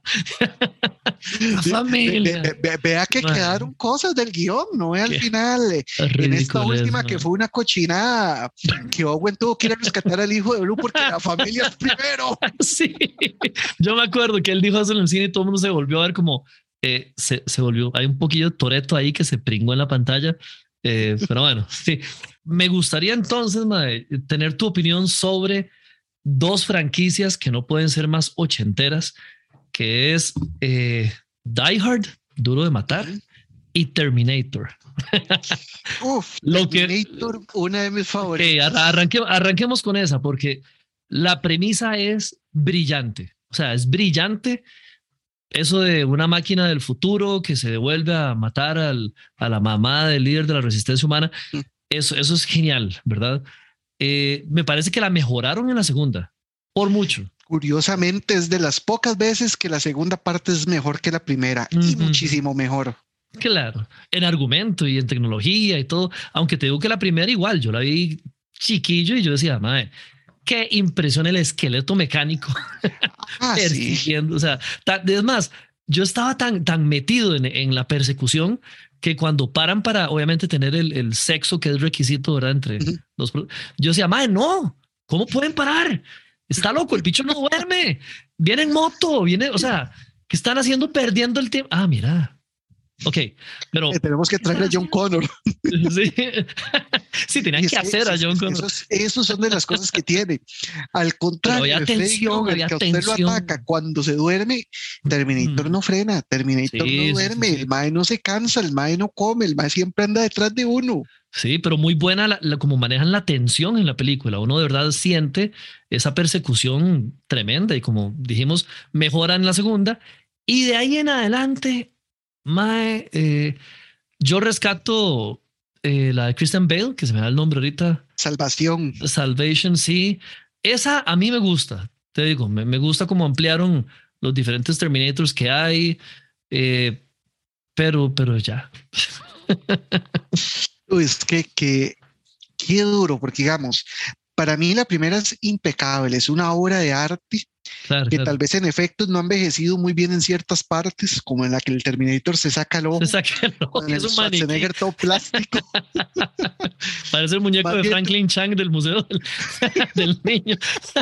La Ve- ve- ve- familia. ve- Vea que Man, quedaron cosas del guión, no ve al qué final, eh, en esta ridículo es, última que man. fue una cochinada, que Owen tuvo que ir a rescatar al hijo de Blue porque la familia es primero. Sí, yo me acuerdo que él dijo eso en el cine y todo el mundo se volvió a ver como eh, se, se volvió. Hay un poquillo de Toretto ahí que se pringó en la pantalla. Eh, pero bueno, sí. Me gustaría entonces, mae, tener tu opinión sobre dos franquicias que no pueden ser más ochenteras, que es eh, Die Hard, Duro de Matar, y Terminator. Uf, Lo que, Terminator, una de mis ok, favoritas. arranque, arranquemos con esa, porque la premisa es brillante. O sea, es brillante eso de una máquina del futuro que se devuelve a matar al, a la mamá del líder de la resistencia humana. Eso, eso es genial, ¿verdad? Eh, me parece que la mejoraron en la segunda, por mucho. Curiosamente, es de las pocas veces que la segunda parte es mejor que la primera y Ujú. muchísimo mejor. Claro, en argumento y en tecnología y todo, aunque te digo que la primera igual, yo la vi chiquillo y yo decía, madre, qué impresión el esqueleto mecánico Ah, sí. persiguiendo, o sea, ta- es más, yo estaba tan, tan metido en, en la persecución que cuando paran para, obviamente, tener el, el sexo que es requisito, ¿verdad? Entre Ujú. los, pro- yo decía, madre, no, ¿cómo pueden parar? Está loco, el bicho no duerme, viene en moto, viene, o sea, ¿qué están haciendo perdiendo el tiempo? Ah, mira. Ok, pero Eh, tenemos que ¿qué están traerle a John haciendo? Connor. Sí, sí, tenían Y es que que hacer a es- John es- Connor. esos, esos son de las cosas que tiene. Al Pero contrario había de Freddy tensión, Krueger, había que a usted lo tensión. ataca cuando se duerme, Terminator Mm. no frena, Terminator no Sí, sí, sí, duerme, sí. el mae no se cansa, el mae no come, el mae siempre anda detrás de uno. Sí, pero muy buena la, la- como manejan la tensión en la película. Uno de verdad siente esa persecución tremenda y como dijimos, mejora en la segunda. Y de ahí en adelante, mae, eh, yo rescato eh, la de Christian Bale, que se me da el nombre ahorita, Salvación. Salvation, sí. Esa a mí me gusta, te digo, me, me gusta cómo ampliaron los diferentes Terminators que hay, eh, pero, pero ya. Uy, es que, que, qué duro, porque digamos, para mí la primera es impecable, es una obra de arte Claro, que claro. tal vez en efectos no ha envejecido muy bien en ciertas partes, como en la que el Terminator se saca el Se ojo, saca el ojo con y el es un maniquí. Schwarzenegger todo plástico. Parece el muñeco Más de bien, Franklin Chang del Museo del, del Niño.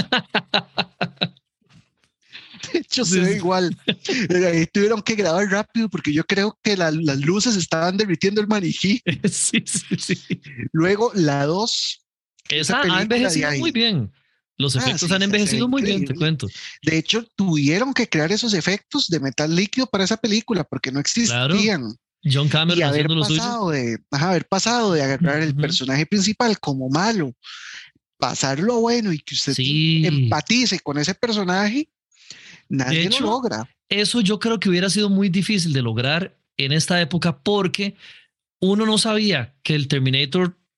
de hecho, se Sí, ve sí. igual. Eh, Ahí tuvieron que grabar rápido porque yo creo que la- las luces estaban derritiendo el maniquí. Sí, sí, sí. Luego, la dos, esa Esa ha película de envejecido muy ahí. bien. Los Ah, efectos sí, han se, se ve envejecido muy bien, te increíble. cuento. De hecho, tuvieron que crear esos efectos de metal líquido para esa película porque no Claro. existían. John Y Cameron haber haciendo lo suyo. pasado de, ajá, haber pasado de agarrar el Ujú. personaje principal como malo, pasarlo a bueno y que usted Sí. empatice con ese personaje, De nadie hecho, lo logra. eso yo creo que hubiera sido muy difícil de lograr en esta época porque uno no sabía que el Terminator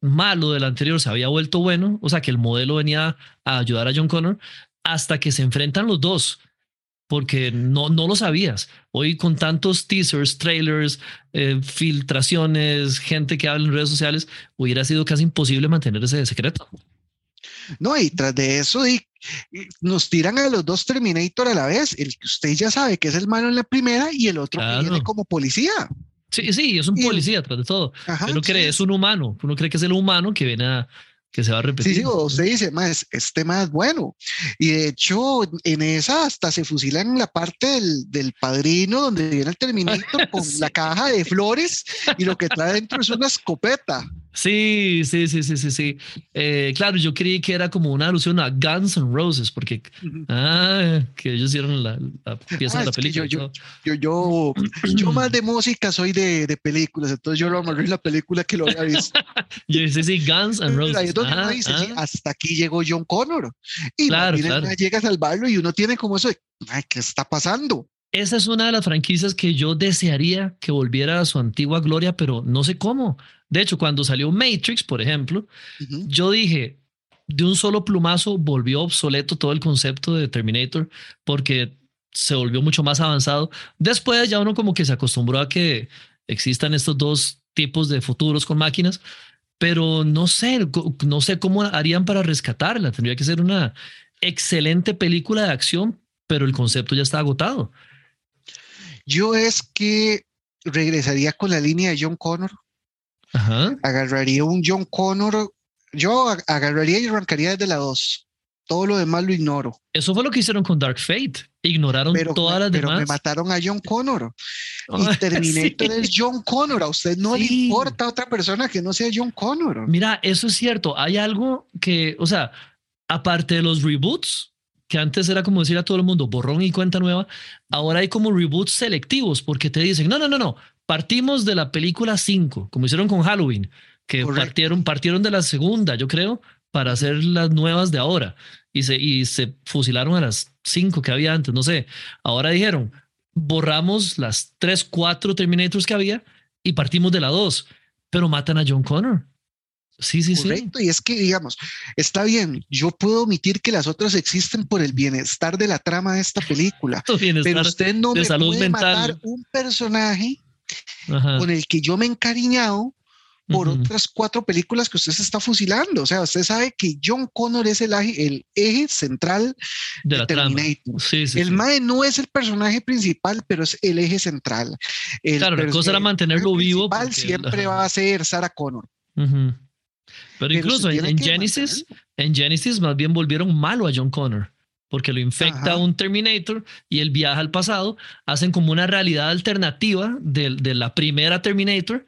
malo del anterior se había vuelto bueno, o sea, que el modelo venía a ayudar a John Connor, hasta que se enfrentan los dos, porque no, no lo sabías. Hoy con tantos teasers, trailers, eh, filtraciones, gente que habla en redes sociales, hubiera sido casi imposible mantener ese secreto. No, y tras de eso y, y nos tiran a los dos Terminator a la vez, el que usted ya sabe que es el malo en la primera y el otro Claro. que viene como policía. Sí, sí, es un Y- policía tras de todo. Ajá, Uno cree, sí, es un humano. Uno cree que es el humano que viene a, que se va a repetir. Sí, sí, o usted dice, más, este más bueno. Y de hecho, en esa hasta se fusilan en la parte del, del padrino donde viene el Terminator con Sí. la caja de flores y lo que trae dentro es una escopeta. Sí, sí, sí, sí, sí, sí. Eh, claro, yo creí que era como una alusión a Guns N' Roses, porque Ujú. ah, que ellos hicieron la, la pieza Ah, de la es que película. yo, y yo, todo. yo, yo, yo más de música soy de, de películas, entonces yo lo amarré en la película que lo había visto. Yo sí, sí, Guns N' Pero ahí Roses. es donde uno Ah, dice, sí, ah, hasta aquí llegó John Connor. Y más claro, bien el claro. mae llega a salvarlo y uno tiene como eso de, "Ay, ¿qué está pasando?" Esa es una de las franquicias que yo desearía que volviera a su antigua gloria, pero no sé cómo. De hecho, cuando salió Matrix, por ejemplo, Ujú. yo dije, de un solo plumazo volvió obsoleto todo el concepto de Terminator porque se volvió mucho más avanzado. Después ya uno como que se acostumbró a que existan estos dos tipos de futuros con máquinas, pero no sé, co- no sé cómo harían para rescatarla. Tendría que ser una excelente película de acción, pero el concepto ya está agotado. Yo es que regresaría con la línea de John Connor, Ajá. agarraría un John Connor, yo ag- agarraría y arrancaría desde la dos. Todo lo demás lo ignoro. Eso fue lo que hicieron con Dark Fate. Ignoraron Pero, todas me, las pero me demás. mataron a John Connor. Y Ah, Terminator sí. es John Connor. A usted no le Sí. importa a otra persona que no sea John Connor. Mira, eso es cierto. Hay algo que, o sea, aparte de los reboots, que antes era como decir a todo el mundo borrón y cuenta nueva, ahora hay como reboots selectivos porque te dicen, no, no, no, no, partimos de la película cinco, como hicieron con Halloween, que Correcto. partieron, partieron de la segunda, yo creo, para hacer las nuevas de ahora y se, y se fusilaron a las cinco que había antes, no sé. Ahora dijeron, borramos las tres, cuatro Terminators que había y partimos de la dos, pero matan a John Connor. Sí, sí, Correcto. Y es que, digamos, está bien, yo puedo omitir que las otras existen por el bienestar de la trama de esta película, sí. Bienestar pero usted no de me salud puede mental. matar un personaje Ajá. con el que yo me he encariñado por Ujú. otras cuatro películas que usted se está fusilando. O sea, usted sabe que John Connor es el, aje- el eje central De de la trama. Terminator. Sí, sí, El sí. Mae no es el personaje principal, pero es el eje central. El Claro, la pers- cosa era el mantenerlo personaje vivo. principal Porque, siempre ajá. va a ser Sarah Connor, Ujú. Pero pero usted incluso en, tiene en que Genesis, mantenerlo. en Genesis más bien volvieron malo a John Connor, porque lo infecta Ajá. un Terminator y él viaja al pasado, hacen como una realidad alternativa de, de la primera Terminator,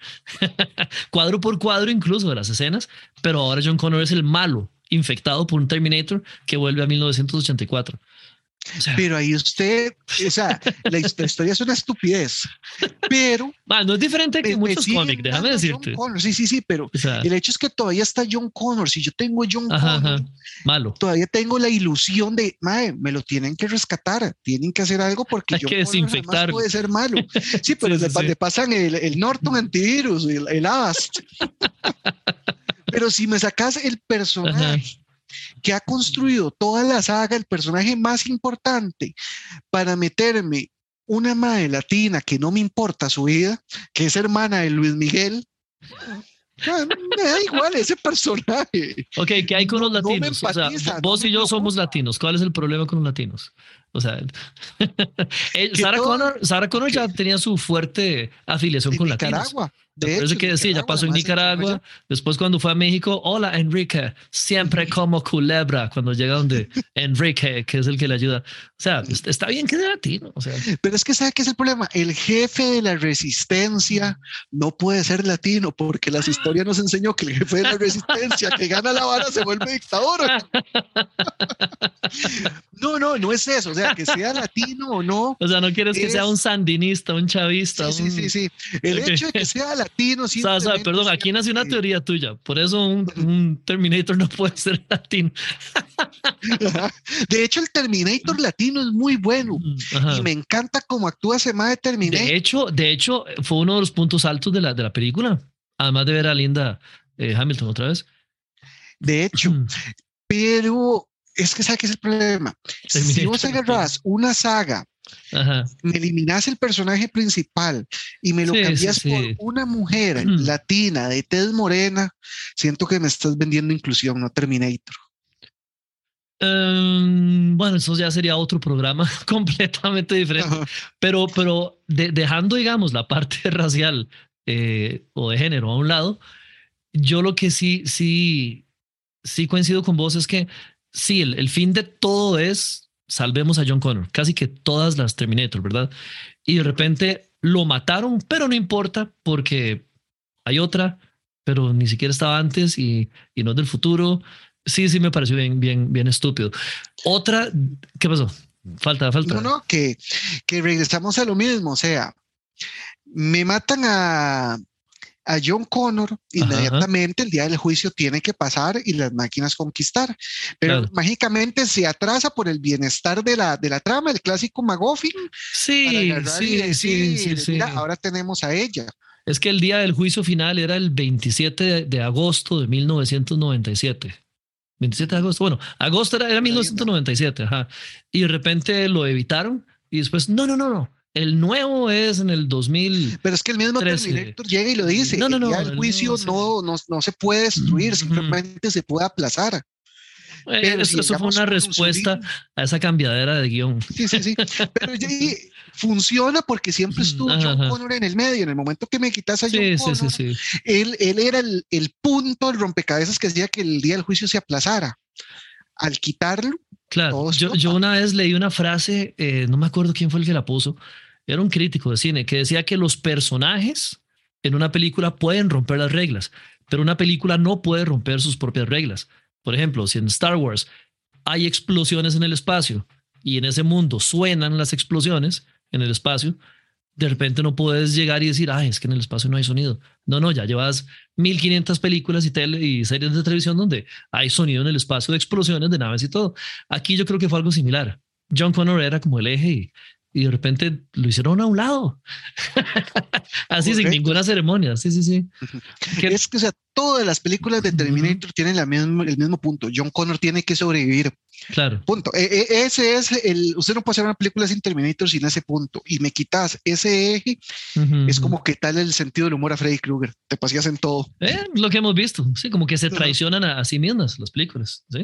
cuadro por cuadro incluso de las escenas, pero ahora John Connor es el malo, infectado por un Terminator que vuelve a mil novecientos ochenta y cuatro. O sea, Pero ahí usted, o sea, la, his- la historia es una estupidez, pero man, no es diferente que me, me muchos cómics, siguen déjame dando a John decirte. Connor. Sí, sí, sí, pero O sea, el hecho es que todavía está John Connor. Si yo tengo a John ajá, Connor, ajá, malo. todavía tengo la ilusión de, mae, me lo tienen que rescatar, tienen que hacer algo porque Hay John que Connor jamás desinfectarlo. puede ser malo. Sí, pero Sí, le, sí, pa- sí. le pasan el, el Norton antivirus, el, el Avast. Pero si me sacas el personaje Ajá. que ha construido toda la saga, el personaje más importante, para meterme una madre latina que no me importa su vida, que es hermana de Luis Miguel, ah, me da igual ese personaje. Ok, ¿qué hay con No, los no me latinos? O sea, empatiza, no vos me y yo somos preocupa. latinos. ¿Cuál es el problema con los latinos? O sea, eh, Que Sarah todo- Connor, Sarah Connor ya que- tenía su fuerte afiliación En con latinos. Nicaragua, de Parece hecho, que en sí, ya Nicaragua, pasó en además entrenó allá. Nicaragua. Después, cuando fue a México, hola Enrique, siempre como culebra. Cuando llega donde Enrique, que es el que le ayuda. O sea, est- está bien que sea latino. O sea, Pero es que ¿sabe qué es el problema? El jefe de la resistencia no puede ser latino porque las historias nos enseñó que el jefe de la resistencia que gana la vara se vuelve dictador. No, no, no es eso. O sea, que sea latino o no. o sea, no quieres que Es- sea un sandinista, un chavista. Sí, sí, un... sí, sí. El Ok. hecho de que sea latino O sea, o sea, simplemente perdón, es aquí nació una que- teoría tuya. Por eso un, un Terminator no puede ser latino. De hecho, el Terminator latino es muy bueno. Ajá. Y me encanta cómo actúa ese mae de Terminator. De hecho, de hecho, fue uno de los puntos altos de la, de la película. Además de ver a Linda eh, Hamilton otra vez. De hecho, pero es que ¿sabes qué es el problema? Terminator. Si vos agarrás una saga, ajá, me eliminás el personaje principal y me lo sí, cambias sí, sí. por una mujer latina de tez morena, siento que me estás vendiendo inclusión, no Terminator. Um, bueno, eso ya sería otro programa completamente diferente. Ajá. Pero, pero de, dejando, digamos, la parte racial eh, o de género a un lado, yo lo que sí, sí, sí coincido con vos es que sí, el, el fin de todo es salvemos a John Connor, casi que todas las Terminator, ¿verdad? Y de repente lo mataron, pero no importa porque hay otra, pero ni siquiera estaba antes y, y no es del futuro. Sí, sí me pareció bien, bien, bien estúpido. Otra, ¿qué pasó? Falta, falta. No, no, que, que regresamos a lo mismo, o sea, me matan a, a John Connor, inmediatamente ajá. el día del juicio tiene que pasar y las máquinas conquistar, pero claro. mágicamente se atrasa por el bienestar de la, de la trama, el clásico MacGuffin. Sí, sí, y decir, sí, sí, sí. Mira, ahora tenemos a ella. Es que el día del juicio final era el veintisiete de, de agosto de mil novecientos noventa y siete. veintisiete de agosto, bueno, agosto era, era mil novecientos noventa y siete, ajá. Y de repente lo evitaron y después, no, no, no, no. El nuevo es en el dos mil. Pero es que el mismo Terminator llega y lo dice. No, no, no. El, día del juicio el no, no, no se puede destruir, mm-hmm. simplemente se puede aplazar. Eh, eso, si eso fue una respuesta a esa cambiadera de guión. Sí, sí, sí. Pero funciona porque siempre estuvo ajá, John Connor en el medio. En el momento que me quitas a John sí, Connor, sí, sí, sí. Él, él era el, el punto, el rompecabezas que hacía que el día del juicio se aplazara. Al quitarlo. Claro, yo, yo una vez leí una frase, eh, no me acuerdo quién fue el que la puso, era un crítico de cine que decía que los personajes en una película pueden romper las reglas, pero una película no puede romper sus propias reglas. Por ejemplo, si en Star Wars hay explosiones en el espacio y en ese mundo suenan las explosiones en el espacio, de repente no puedes llegar y decir, ay, es que en el espacio no hay sonido. No, no, ya llevas mil quinientas películas y, tele, y series de televisión donde hay sonido en el espacio de explosiones, de naves y todo. Aquí yo creo que fue algo similar. John Connor era como el eje y, y de repente lo hicieron a un lado. Así, correcto. Sin ninguna ceremonia. Sí, sí, sí. ¿Qué? Es que, o sea, todas las películas de Terminator uh-huh. tienen la misma, el mismo punto. John Connor tiene que sobrevivir. Claro. Punto. E- e- ese es el. Usted no puede hacer una película sin Terminator sin ese punto. Y me quitas ese eje. Uh-huh. Es como que tal el sentido del humor a Freddy Krueger. Te paseas en todo. Eh, lo que hemos visto. Sí, como que se traicionan uh-huh. a, a sí mismas las películas. Sí.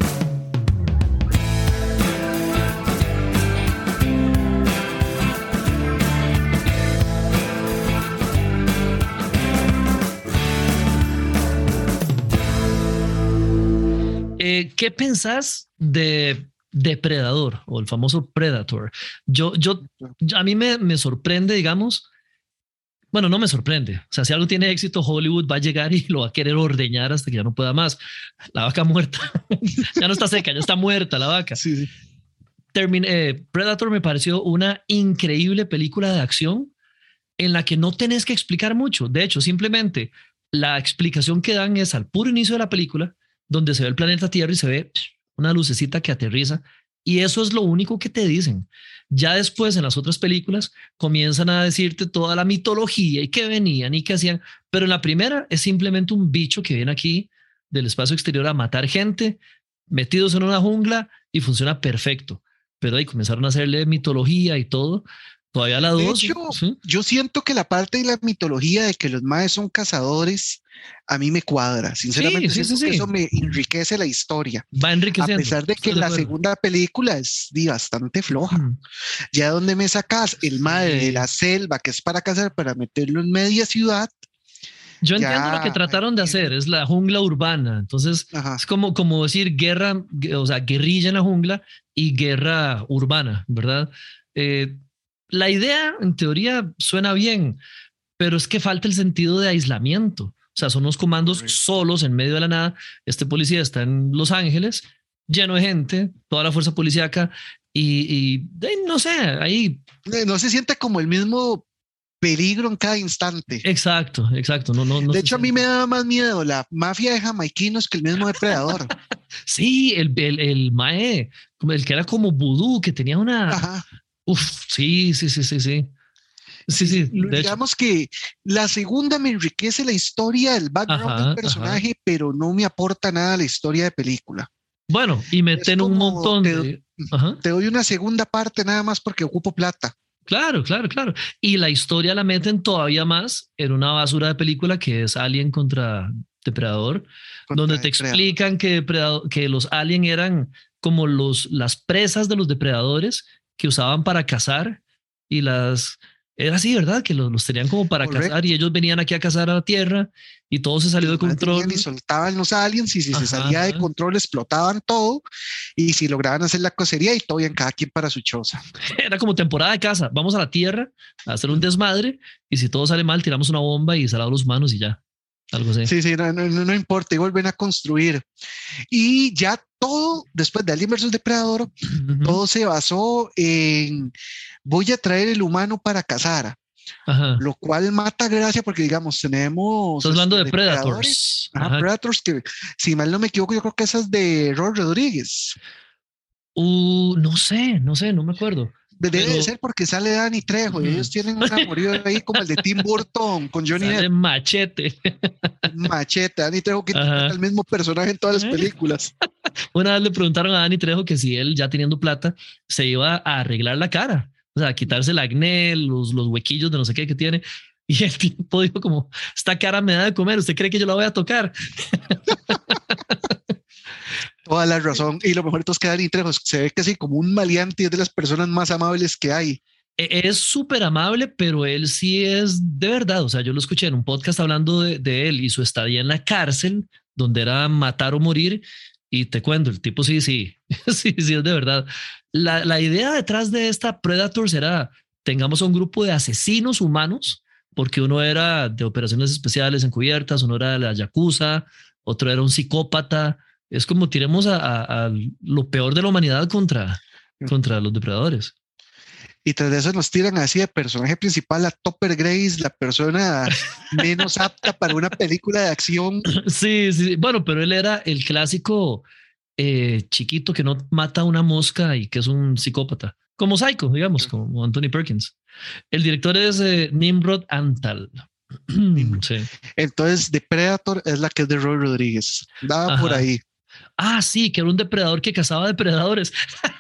Eh, ¿Qué pensás de Depredador o el famoso Predator? Yo, yo, a mí me, me sorprende, digamos, bueno, no me sorprende. O sea, si algo tiene éxito, Hollywood va a llegar y lo va a querer ordeñar hasta que ya no pueda más. La vaca muerta. Ya no está seca, ya está muerta la vaca. Sí, sí. Termin- eh, Predator me pareció una increíble película de acción en la que no tenés que explicar mucho. De hecho, simplemente la explicación que dan es al puro inicio de la película, donde se ve el planeta Tierra y se ve una lucecita que aterriza, y eso es lo único que te dicen. Ya después en las otras películas comienzan a decirte toda la mitología y qué venían y qué hacían, pero en la primera es simplemente un bicho que viene aquí del espacio exterior a matar gente, metidos en una jungla, y funciona perfecto. Pero ahí comenzaron a hacerle mitología y todo. Todavía la dos. De hecho, ¿sí? Yo siento que la parte de la mitología de que los maes son cazadores, a mí me cuadra. Sinceramente, sí, sí, siento sí, sí. que eso me enriquece la historia. Va enriqueciendo. A pesar de que la segunda película es di, bastante floja. Mm. Ya donde me sacas el mae sí. de la selva, que es para cazar, para meterlo en media ciudad. Yo ya, entiendo lo que trataron de hacer, es la jungla urbana. Entonces, ajá. es como, como decir guerra, o sea, guerrilla en la jungla y guerra urbana, ¿verdad? Eh, La idea, en teoría, suena bien, pero es que falta el sentido de aislamiento. O sea, son unos comandos Correcto. solos en medio de la nada. Este policía está en Los Ángeles, lleno de gente, toda la fuerza policíaca, y, y eh, no sé, ahí... No se siente como el mismo peligro en cada instante. Exacto, exacto. No, no, no de hecho, siente. A mí me da más miedo la mafia de jamaiquinos que el mismo depredador. Sí, el, el, el mae, el que era como vudú, que tenía una... Ajá. Uf, sí, sí, sí, sí, sí. Sí, sí, de digamos hecho. que la segunda me enriquece la historia, el background del Ajá, ajá. personaje, pero no me aporta nada a la historia de película. Bueno, y Es meten un como montón te, de... Ajá. te doy una segunda parte nada más porque ocupo plata Claro, claro, claro. Y la historia la meten todavía más en una basura de película que es Alien contra Depredador, donde contra te Depredador. explican que, depredador, que los Alien eran como los, las presas de los depredadores que usaban para cazar y las... Era así, ¿verdad? Que los, los tenían como para cazar y Correcto. ellos venían aquí a cazar a la Tierra y todo se Y salió de los manes venían y control. soltaban los aliens y si se Ajá, salía de ajá. control explotaban todo y si lograban hacer la cocería y todo bien cada quien para su choza. Era como temporada de caza. Vamos a la Tierra a hacer un desmadre y si todo sale mal, tiramos una bomba y salamos los humanos y ya. Algo así. Sí, sí, no, no, no importa, y vuelven a construir. Y ya todo, después de Alien versus Depredador, Ujú. todo se basó en voy a traer el humano para cazar, Ajá. lo cual mata gracia porque, digamos, tenemos Estás hablando este, de depredadores, Predators. ajá, Ajá. Predators, que si mal no me equivoco, yo creo que esa es de Robert Rodríguez. Uh, no sé, no sé, no me acuerdo. Debe de Pero ser porque sale Danny Trejo y ellos tienen un amorío ahí como el de Tim Burton con Johnny Depp. sale machete. Machete, Danny Trejo que interpreta Ajá. el mismo personaje en todas las películas. Una vez le preguntaron a Dani Trejo que si él, ya teniendo plata, se iba a arreglar la cara. O sea, a quitarse el acné, los, los huequillos de no sé qué que tiene. Y el tipo dijo como, esta cara me da de comer, ¿usted cree que yo la voy a tocar? Toda la razón. Y lo mejor de todo es que Danny Trejo se ve que sí, como un maleante y es de las personas más amables que hay. E- Es súper amable, pero él sí es de verdad. O sea, yo lo escuché en un podcast hablando de, de él y su estadía en la cárcel, donde era matar o morir. Y te cuento, el tipo sí, sí, sí, sí, es de verdad. La, la idea detrás de esta Predators era, tengamos a un grupo de asesinos humanos, porque uno era de operaciones especiales encubiertas, uno era de la Yakuza, otro era un psicópata. Es como tiremos a, a- a lo peor de la humanidad contra, contra los depredadores. Y tras de eso nos tiran así de personaje principal a Topper Grace, la persona menos apta para una película de acción. Sí, sí, bueno, pero él era el clásico eh, chiquito que no mata una mosca y que es un psicópata, como Psycho, digamos, como Anthony Perkins. El director es eh, Nimrod Antal. Sí, Entonces, The Predator es la que es de Roy Rodríguez. Daba por ajá. ahí. Ah, sí, que era un depredador que cazaba depredadores.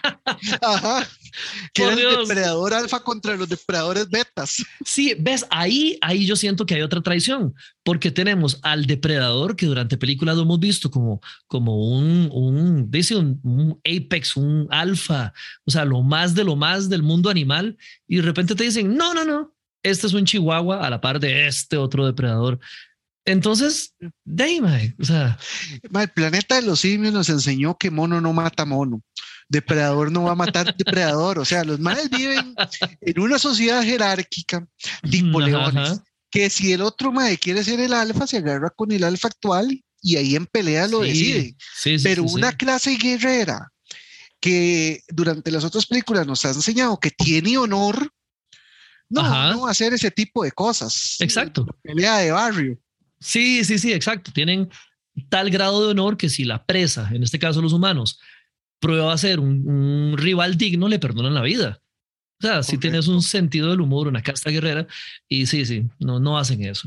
Ajá. Que era Por el Dios. depredador alfa contra los depredadores betas. Sí, ves, ahí, ahí yo siento que hay otra traición, porque tenemos al depredador que durante películas lo hemos visto como, como un, un, dice un, un apex, un alfa, o sea, lo más de lo más del mundo animal, y de repente te dicen, no, no, no, este es un chihuahua a la par de este otro depredador. Entonces, dime, o sea, El planeta de los simios nos enseñó que mono no mata mono. Depredador no va a matar depredador. O sea, los males viven en una sociedad jerárquica tipo ajá, leones. ajá. Que si el otro mae quiere ser el alfa, se agarra con el alfa actual y ahí en pelea lo Sí, decide. sí, sí, Pero sí, una sí. clase guerrera que durante las otras películas nos ha enseñado que tiene honor, no, Ajá, no va a hacer ese tipo de cosas. exacto. Pelea de barrio. Sí, sí, sí, exacto. Tienen tal grado de honor que si la presa, en este caso los humanos, prueba a ser un, un rival digno, le perdonan la vida. O sea, si tienes un Correcto. sentido del humor, una casta guerrera, y sí, sí, no, no hacen eso.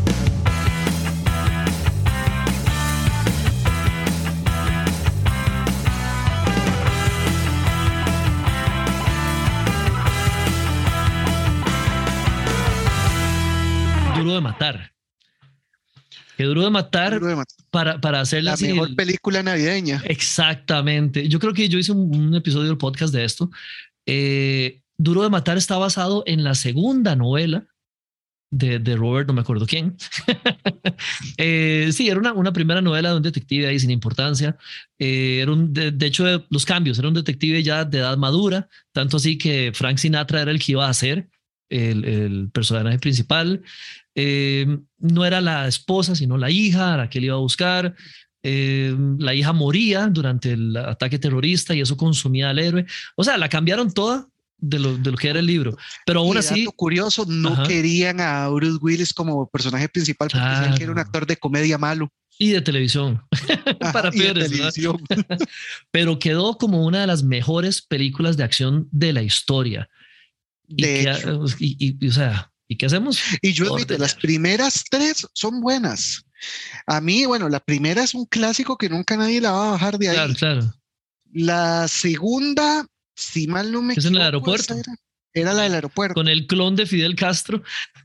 Duro de matar. Que duro de matar Duro de matar. para, para hacerle La así. mejor El... película navideña. Exactamente. Yo creo que yo hice un, un episodio del podcast de esto. Eh, Duro de matar está basado en la segunda novela de, de Robert, no me acuerdo quién. eh, sí, era una, una primera novela de un detective ahí sin importancia. Eh, era un, de, de hecho, de, los cambios, era un detective ya de edad madura, tanto así que Frank Sinatra era el que iba a ser el, el personaje principal. Eh, no era la esposa, sino la hija a la que él iba a buscar. Eh, la hija moría durante el ataque terrorista y eso consumía al héroe. O sea, la cambiaron toda de lo, de lo que era el libro, pero aún Y dato así, curioso, no ajá, querían a Bruce Willis como personaje principal porque decían que era un claro. actor de comedia malo. Y de televisión, Ajá, para y de peores, ¿verdad? televisión. Pero quedó como una de las mejores películas de acción de la historia. De ¿Y, hecho. qué, y, y, o sea, ¿y qué hacemos? Y yo admito, las primeras tres son buenas. A mí, bueno, la primera es un clásico que nunca nadie la va a bajar de Claro, ahí. claro. La segunda, si mal no me Es en el equivoco, esa aeropuerto. era, era la del aeropuerto. Con el clon de Fidel Castro.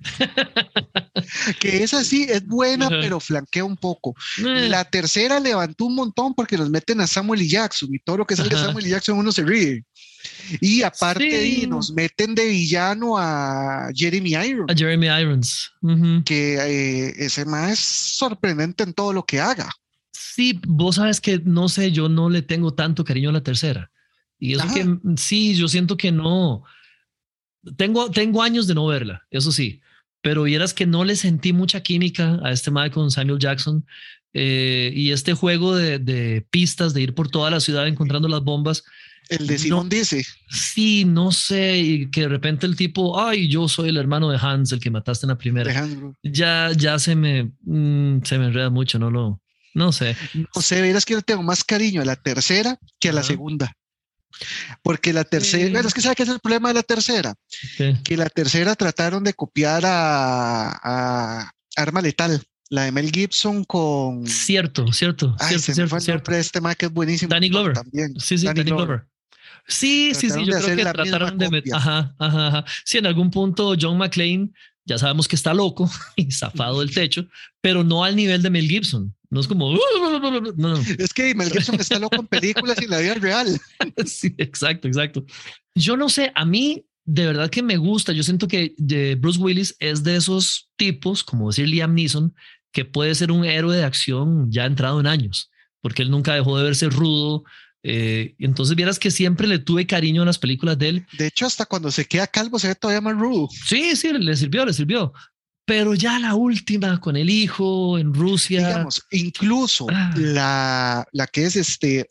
Que esa sí es buena, Ajá. pero flanquea un poco. Eh, La tercera levantó un montón porque nos meten a Samuel L. Jackson y todo lo que salga Ajá. Samuel L. Jackson uno se ríe. Y aparte y Sí. nos meten de villano a Jeremy A Irons, Jeremy Irons. Uh-huh. que eh, ese más es sorprendente en todo lo que haga. Sí, vos sabes que no sé, yo no le tengo tanto cariño a la tercera. Y eso Ajá. que sí, yo siento que no. Tengo, tengo años de no verla, eso sí. Pero vieras que no le sentí mucha química a este Mike con Samuel Jackson. Eh, y este juego de, de pistas, de ir por toda la ciudad encontrando las bombas. El de No, Simón dice. sí, no sé, y que de repente el tipo, ay, yo soy el hermano de Hans, el que mataste en la primera. Alejandro. Ya, ya se me, mm, se me enreda mucho, no lo, no sé. No sé, verás que yo tengo más cariño a la tercera que a la Ajá. segunda. Porque la tercera, Sí. bueno, es que ¿sabe qué es el problema de la tercera? ¿Qué? Que la tercera trataron de copiar a, a Arma Letal, la de Mel Gibson con... Cierto, cierto, Ay, cierto, se me cierto, fue el cierto. nombre de este man que es buenísimo Danny actor Glover. también. Sí, sí, Danny Danny Glover. Glover. Sí, sí, sí, Trataron yo de creo hacer que la misma trataron de meter, copia. ajá, ajá, ajá. Sí, en algún punto John McClane, ya sabemos que está loco y zafado del techo, pero no al nivel de Mel Gibson. No es como, no, no. Es que Mel Gibson está loco en películas y en la vida real. Sí, exacto, exacto. Yo no sé, a mí de verdad que me gusta. Yo siento que de Bruce Willis es de esos tipos, como decir Liam Neeson, que puede ser un héroe de acción ya entrado en años, porque él nunca dejó de verse rudo. Eh, entonces vieras que siempre le tuve cariño a las películas de él. De hecho, hasta cuando se queda calvo se ve todavía más rudo. Sí, sí, le sirvió, le sirvió. Pero ya la última con el hijo en Rusia. Digamos, incluso Ah, la, la que es este,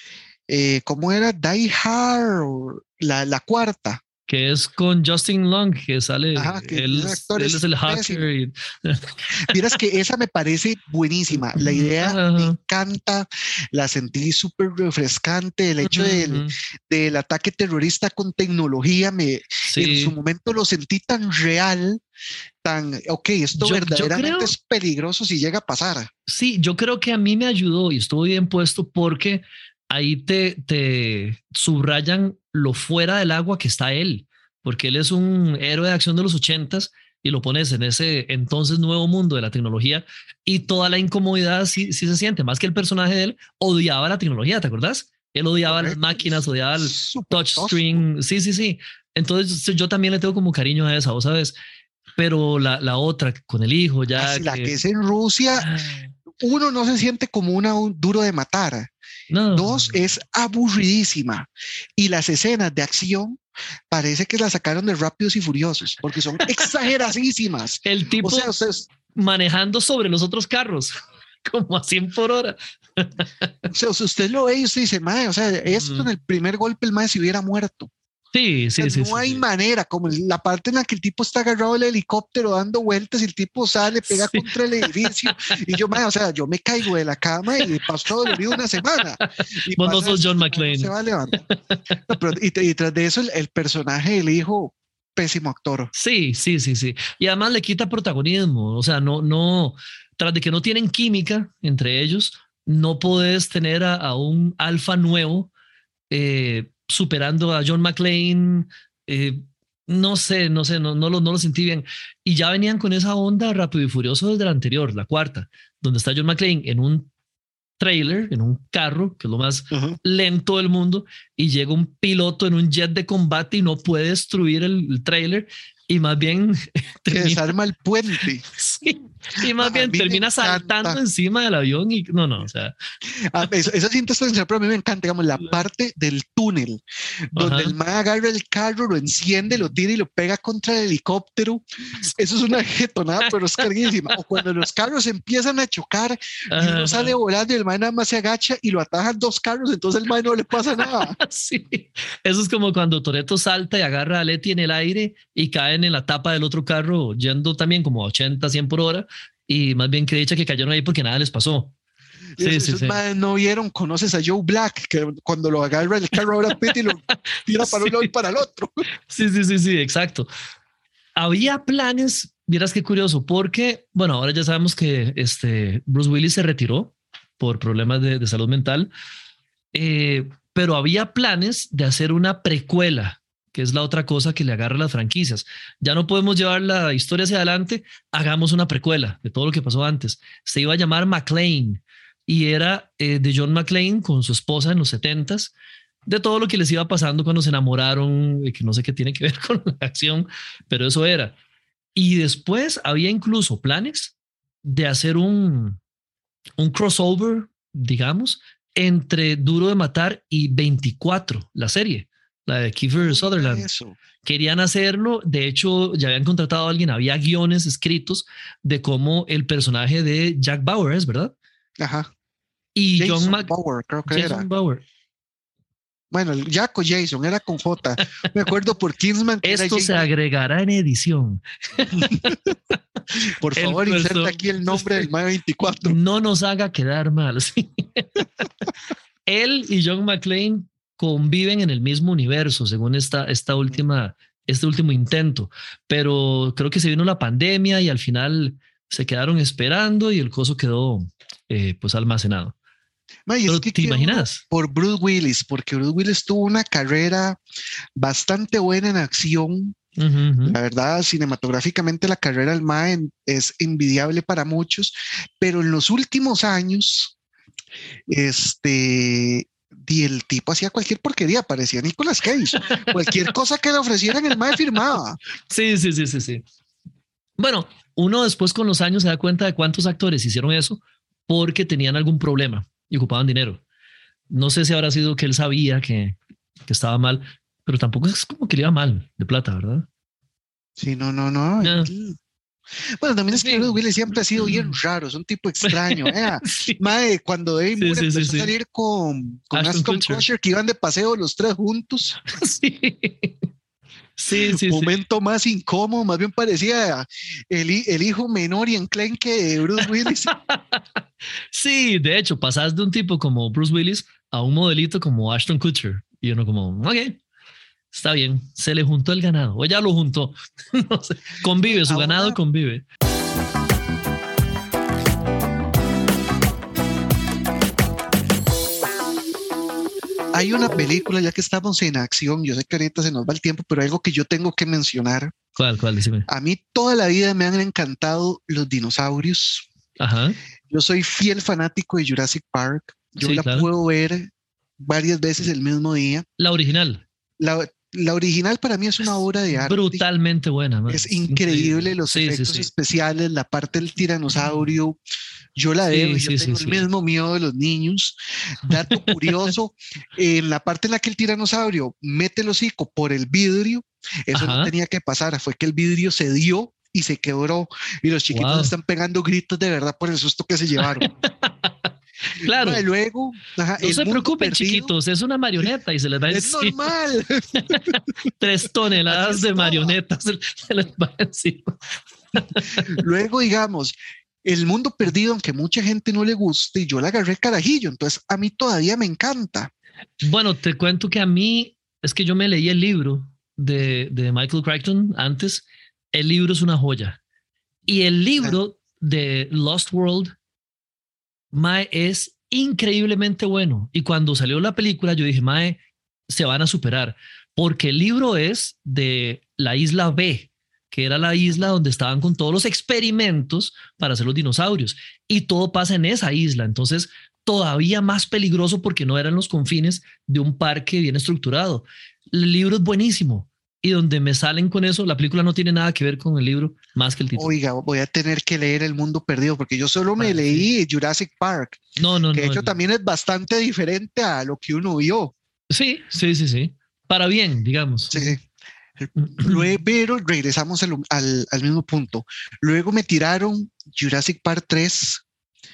eh, ¿cómo era? Die Hard, la, la cuarta. que es con Justin Long, que sale, Ajá, que él, ese actor él es es el hacker. pésimo. Y... Miras que esa me parece buenísima. La idea me Ajá. encanta, la sentí súper refrescante. El hecho del, Ujú. del ataque terrorista con tecnología, me, en su Sí, momento lo sentí tan real, tan, ok, esto yo, yo verdaderamente creo, es peligroso si llega a pasar. sí, yo creo que a mí me ayudó y estuvo bien puesto porque ahí te, te subrayan lo fuera del agua que está él, porque él es un héroe de acción de los ochentas y lo pones en ese entonces nuevo mundo de la tecnología y toda la incomodidad sí, sí se siente, más que el personaje de él odiaba la tecnología, ¿te acordás? Él odiaba las Correcto, máquinas, es odiaba el súper tosco. touchscreen, sí, sí, sí. Entonces yo también le tengo como cariño a esa, ¿vos sabes? Pero la, la otra con el hijo ya Así la que... que es en Rusia, Ah, uno no se siente como una un duro de matar. no, no, Dos, no. es aburridísima. Y las escenas de acción parece que las sacaron de Rápidos y Furiosos, porque son exageradísimas. El O sea, tipo ustedes, manejando sobre los otros carros, como a cien por hora. o sea, si usted lo ve y usted dice, mae, o sea, esto en Mm. el primer golpe el mae se hubiera muerto. Sí, O sea, sí, sí, no sí, hay sí. manera, como la parte en la que el tipo está agarrado del helicóptero dando vueltas y el tipo sale, pega Sí. contra el edificio y yo, mae, o sea, yo me caigo de la cama y paso dolorido una semana. Y Vos no pasa sos eso, John este mae no se McClane. va a levantar. No, pero, y, y tras de eso, el, el personaje del hijo, pésimo actor. Sí, sí, sí, sí. Y además le quita protagonismo. O sea, no, no, tras de que no tienen química entre ellos, no podés tener a, a un alfa nuevo eh, superando a John McClane. Eh, no sé, no sé, no, no, lo, no lo sentí bien. Y ya venían con esa onda Rápido y Furioso desde la anterior, la cuarta, donde está John McClane en un trailer, en un carro, que es lo más Ajá. lento del mundo, y llega un piloto en un jet de combate y no puede destruir el, el trailer y más bien Que termina, desarma el puente. sí, y más A bien mí me termina saltando encanta. encima del avión y no, no, o sea, Ah, esa, esa cinta está encima, pero a mí me encanta, digamos, la parte del túnel, donde ajá, el man agarra el carro, lo enciende, lo tira y lo pega contra el helicóptero. Eso es una jetonada, pero es carguísima. O cuando los carros empiezan a chocar y uno sale ajá, volando y el man nada más se agacha y lo atajan dos carros, entonces el man no le pasa nada. sí, eso es como cuando Toretto salta y agarra a Leti en el aire y caen en la tapa del otro carro yendo también como a ochenta, cien por hora y más bien que dicha que cayeron ahí porque nada les pasó. Sí, Es, sí, esos sí. madres no vieron, conoces a Joe Black, que cuando lo agarra el carro Brad Pitt y lo tira para Sí. un lado y para el otro. Sí, sí, sí, sí, exacto. Había planes, vieras qué curioso, porque, bueno, ahora ya sabemos que este Bruce Willis se retiró por problemas de, de salud mental, eh, pero había planes de hacer una precuela, que es la otra cosa que le agarra a las franquicias. Ya no podemos llevar la historia hacia adelante, hagamos una precuela de todo lo que pasó antes. Se iba a llamar McClane y era eh, de John McClane con su esposa en los setentas, de todo lo que les iba pasando cuando se enamoraron, que no sé qué tiene que ver con la acción, pero eso era. Y después había incluso planes de hacer un, un crossover, digamos, entre Duro de Matar y veinticuatro, la serie, la de Kiefer Sutherland. Eso. Querían hacerlo, de hecho ya habían contratado a alguien, había guiones escritos de cómo el personaje de Jack Bauer es, ¿verdad? Ajá. Y Jason John Mac Bauer, creo que Jason era. Bauer. Bueno, el Jack o Jason era con J. Me acuerdo por Kingsman que Esto era se Jason. agregará en edición. Por favor, El inserta perso- aquí el nombre del Mae veinticuatro. No nos haga quedar mal. ¿Sí? Él y John McClane conviven en el mismo universo, según esta, esta última, este último intento. Pero creo que se vino la pandemia y al final se quedaron esperando y el coso quedó eh, pues almacenado. Mae, Pero es que ¿te qué duro imaginas? por Bruce Willis, porque Bruce Willis tuvo una carrera bastante buena en acción. Uh -huh, uh -huh. La verdad, cinematográficamente la carrera del Mae es envidiable para muchos, pero en los últimos años, este, y el tipo hacía cualquier porquería, parecía Nicolas Cage. Cualquier cosa que le ofrecieran, el Mae firmaba. Sí, sí, sí, sí, sí. Bueno, uno después con los años se da cuenta de cuántos actores hicieron eso porque tenían algún problema y ocupaban dinero. No sé si habrá sido que él sabía que, que estaba mal, pero tampoco es como que le iba mal de plata, ¿verdad? Sí, no, no, no. No. Bueno, también es Sí. que Bruce Willis siempre ha sido bien raro, es un tipo extraño. ¿eh? Sí. Mae, cuando Dave Sí, Moore sí, empezó sí, a salir sí. con, con Ashton Ashton Kutcher. Kutcher, que iban de paseo los tres juntos. Sí. Sí, sí, Momento sí. más incómodo, más bien parecía el, el hijo menor y enclenque de Bruce Willis. Sí, de hecho, pasas de un tipo como Bruce Willis a un modelito como Ashton Kutcher. Y uno como, ok, está bien, se le juntó el ganado, o ya lo juntó. No sé, convive, su Ahora, ganado convive. Hay una película, ya que estamos en acción, yo sé que ahorita se nos va el tiempo, pero algo que yo tengo que mencionar. ¿Cuál, cuál? Decime. A mí toda la vida me han encantado los dinosaurios. Ajá. Yo soy fiel fanático de Jurassic Park. Yo Sí, la claro. puedo ver varias veces el mismo día. La original. La, la original para mí es una obra de arte. Brutalmente buena. Man. Es increíble, increíble. Los sí, efectos sí, sí. especiales, la parte del tiranosaurio. Yo la veo, sí, yo sí, tengo sí, el sí. mismo miedo de los niños. Dato curioso, en la parte en la que el tiranosaurio mete el hocico por el vidrio, eso Ajá. no tenía que pasar, fue que el vidrio se dio y se quebró y los chiquitos wow. están pegando gritos de verdad por el susto que se llevaron. Claro. Bueno, luego, ajá, no se preocupen, perdido, chiquitos, es una marioneta y se les va a Es encima. Normal. Tres toneladas de marionetas se, se les va encima. Luego, digamos, El Mundo Perdido, aunque mucha gente no le guste, yo la agarré carajillo, entonces a mí todavía me encanta. Bueno, te cuento que a mí, es que yo me leí el libro de, de Michael Crichton antes. El libro es una joya. Y el libro ah. de Lost World, mae, es increíblemente bueno. Y cuando salió la película, yo dije, mae, se van a superar. Porque el libro es de la isla B, que era la isla donde estaban con todos los experimentos para hacer los dinosaurios. Y todo pasa en esa isla. Entonces, todavía más peligroso porque no eran los confines de un parque bien estructurado. El libro es buenísimo. Y donde me salen con eso, la película no tiene nada que ver con el libro, más que el título. Oiga, voy a tener que leer El Mundo Perdido, porque yo solo me ah, leí sí. Jurassic Park. No, no, que no. de hecho no. también es bastante diferente a lo que uno vio. Sí, sí, sí, sí. Para bien, digamos. Sí. Luego, pero regresamos al, al, al mismo punto. Luego me tiraron Jurassic Park tres.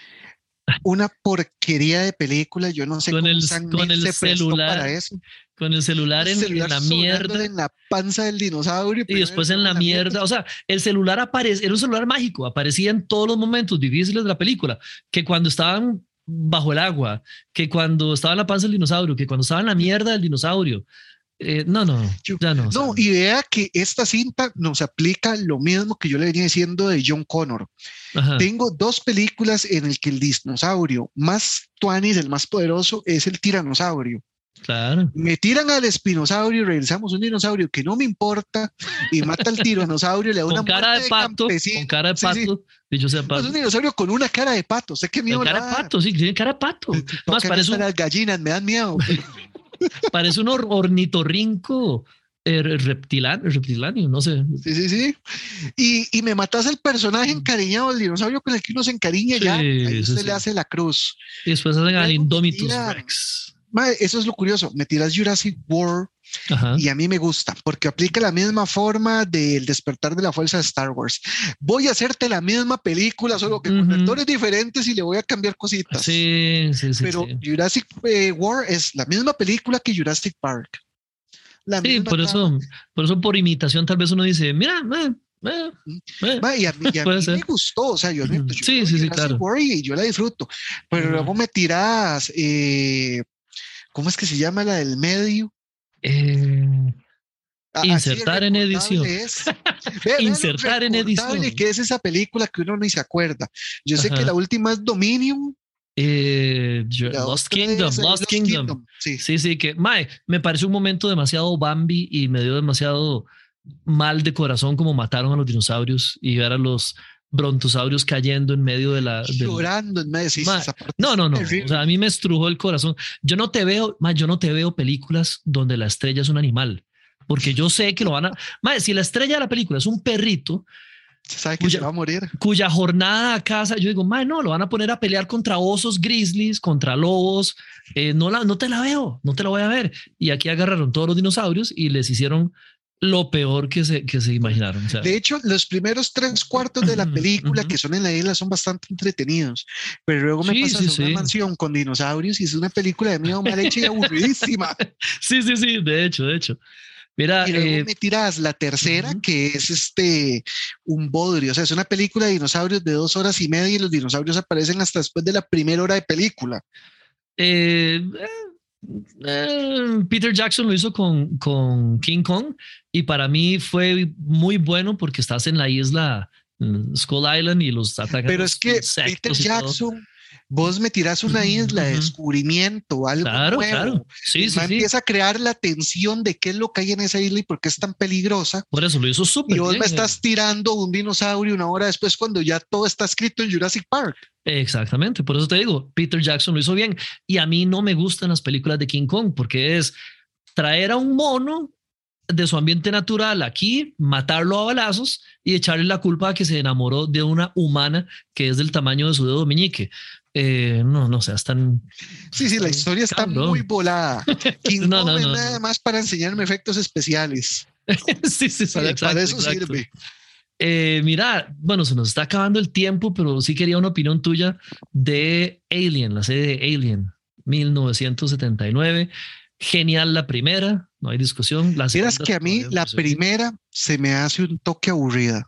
Una porquería de película, yo no sé con cómo el, San con el se celular para eso. Con el celular, el en, celular en la mierda. En la panza del dinosaurio. Y después en la mierda. mierda. O sea, el celular aparece, era un celular mágico, aparecía en todos los momentos difíciles de la película, que cuando estaban bajo el agua, que cuando estaba en la panza del dinosaurio, que cuando estaba en la mierda del dinosaurio. Eh, no, no, Yo, ya no. no, O sea, y vea que esta cinta nos aplica lo mismo que yo le venía diciendo de John Connor. ajá, Tengo dos películas en el que el dinosaurio más tuanis, el más poderoso, es el tiranosaurio. claro. Me tiran al espinosaurio, regresamos un dinosaurio que no me importa y mata al tiranosaurio, le da una Con cara muerte de de pato, campesino. con cara de Sí, sí. pato, dicho sea No, es pato. un dinosaurio con una cara de pato. Sé qué Con miedo le cara va de a dar. pato, sí, tiene cara de pato. Más Tocan parece hasta un, las gallinas, me dan miedo. Pero parece un or- ornitorrinco eh, reptilano, reptiláneo, no sé. sí, sí, sí. Y, y me matas el personaje encariñado, el dinosaurio con el que uno se encariña, ya, ahí Sí, sí, usted le sí. hace la cruz. Y después hacen al Luego me Indomitus tiran, Rex. mae, eso es lo curioso, me tiras Jurassic World Ajá. y a mí me gusta, porque aplica la misma forma del despertar de la fuerza de Star Wars. Voy a hacerte la misma película, solo que con Ujú. actores diferentes y le voy a cambiar cositas. Sí, sí, sí, Pero sí. Jurassic eh, World es la misma película que Jurassic Park, la Sí, misma por trama. eso, por eso por imitación tal vez uno dice, mira, eh, eh, eh, Ma, y, a mí, y a puede mí me ser. gustó, o sea, yo admito, yo Sí, veo sí, sí, Jurassic claro. World y yo la disfruto, pero Ujú. luego me tiras, eh, ¿cómo es que se llama la del medio? Eh, A- así de insertar en edición. recordable es. Ve, ve lo Insertar en recordable edición. que es esa película que uno ni se acuerda. Yo sé que la Ajá. última es Dominion Eh, y yo- la Lost otra Kingdom, es eh, Lost Lost Kingdom. Kingdom. Sí, Sí, sí, que, mae, me pareció un momento demasiado Bambi y me dio demasiado mal de corazón como mataron a los dinosaurios y ver a los brontosaurios cayendo en medio de la, del, llorando en medio, sí, sí, mae, esa parte no, es no, no, o sea, a terrible. mí me estrujó el corazón. Yo no te veo, mae, yo no te veo películas donde la estrella es un animal, porque yo sé que lo van a, mae, si la estrella de la película es un perrito, Se sabe que se cuya, va a morir. cuya jornada a casa, yo digo, mae, no, lo van a poner a pelear contra osos grizzlies, contra lobos, eh, no, la, no te la veo, no te la voy a ver. Y aquí agarraron todos los dinosaurios y les hicieron lo peor que se, que se imaginaron. O sea, De hecho, los primeros tres cuartos de la película que son en la isla son bastante entretenidos, pero luego me sí, sí, pasas a una sí. mansión con dinosaurios y es una película de miedo mal hecha y aburridísima. Sí, sí, sí, de hecho, de hecho. Mira, Y luego eh, me tiras la tercera, uh-huh. que es este, un bodrio, o sea, es una película de dinosaurios de dos horas y media y los dinosaurios aparecen hasta después de la primera hora de película. eh, eh, Peter Jackson lo hizo con, con King Kong y para mí fue muy bueno porque estás en la isla Skull Island y los atacan Pero es los que Peter insectos y todo. Jackson, vos me tirás una isla de Uh-huh. descubrimiento, algo Claro, claro. nuevo. Sí, El sí, man sí. empieza a crear la tensión de qué es lo que hay en esa isla y por qué es tan peligrosa. Por eso lo hizo Y súper vos me bien. estás tirando un dinosaurio una hora después cuando ya todo está escrito en Jurassic Park. Exactamente, por eso te digo, Peter Jackson lo hizo bien. Y a mí no me gustan las películas de King Kong porque es traer a un mono de su ambiente natural aquí, matarlo a balazos y echarle la culpa a que se enamoró de una humana que es del tamaño de su dedo meñique. Eh, no, no seas tan, Sí, sí, la tan historia está muy cabrón. volada. King No, Kong no, es no, nada no. más para enseñarme efectos especiales. Sí, sí, sí, Para, para exacto, eso exacto. sirve. Eh, mira, bueno, se nos está acabando el tiempo, pero sí quería una opinión tuya de Alien, la serie de Alien, mil novecientos setenta y nueve. Genial la primera, no hay discusión. La Verás segunda que a mí todavía me la pareció bien. primera se me hace un toque aburrida.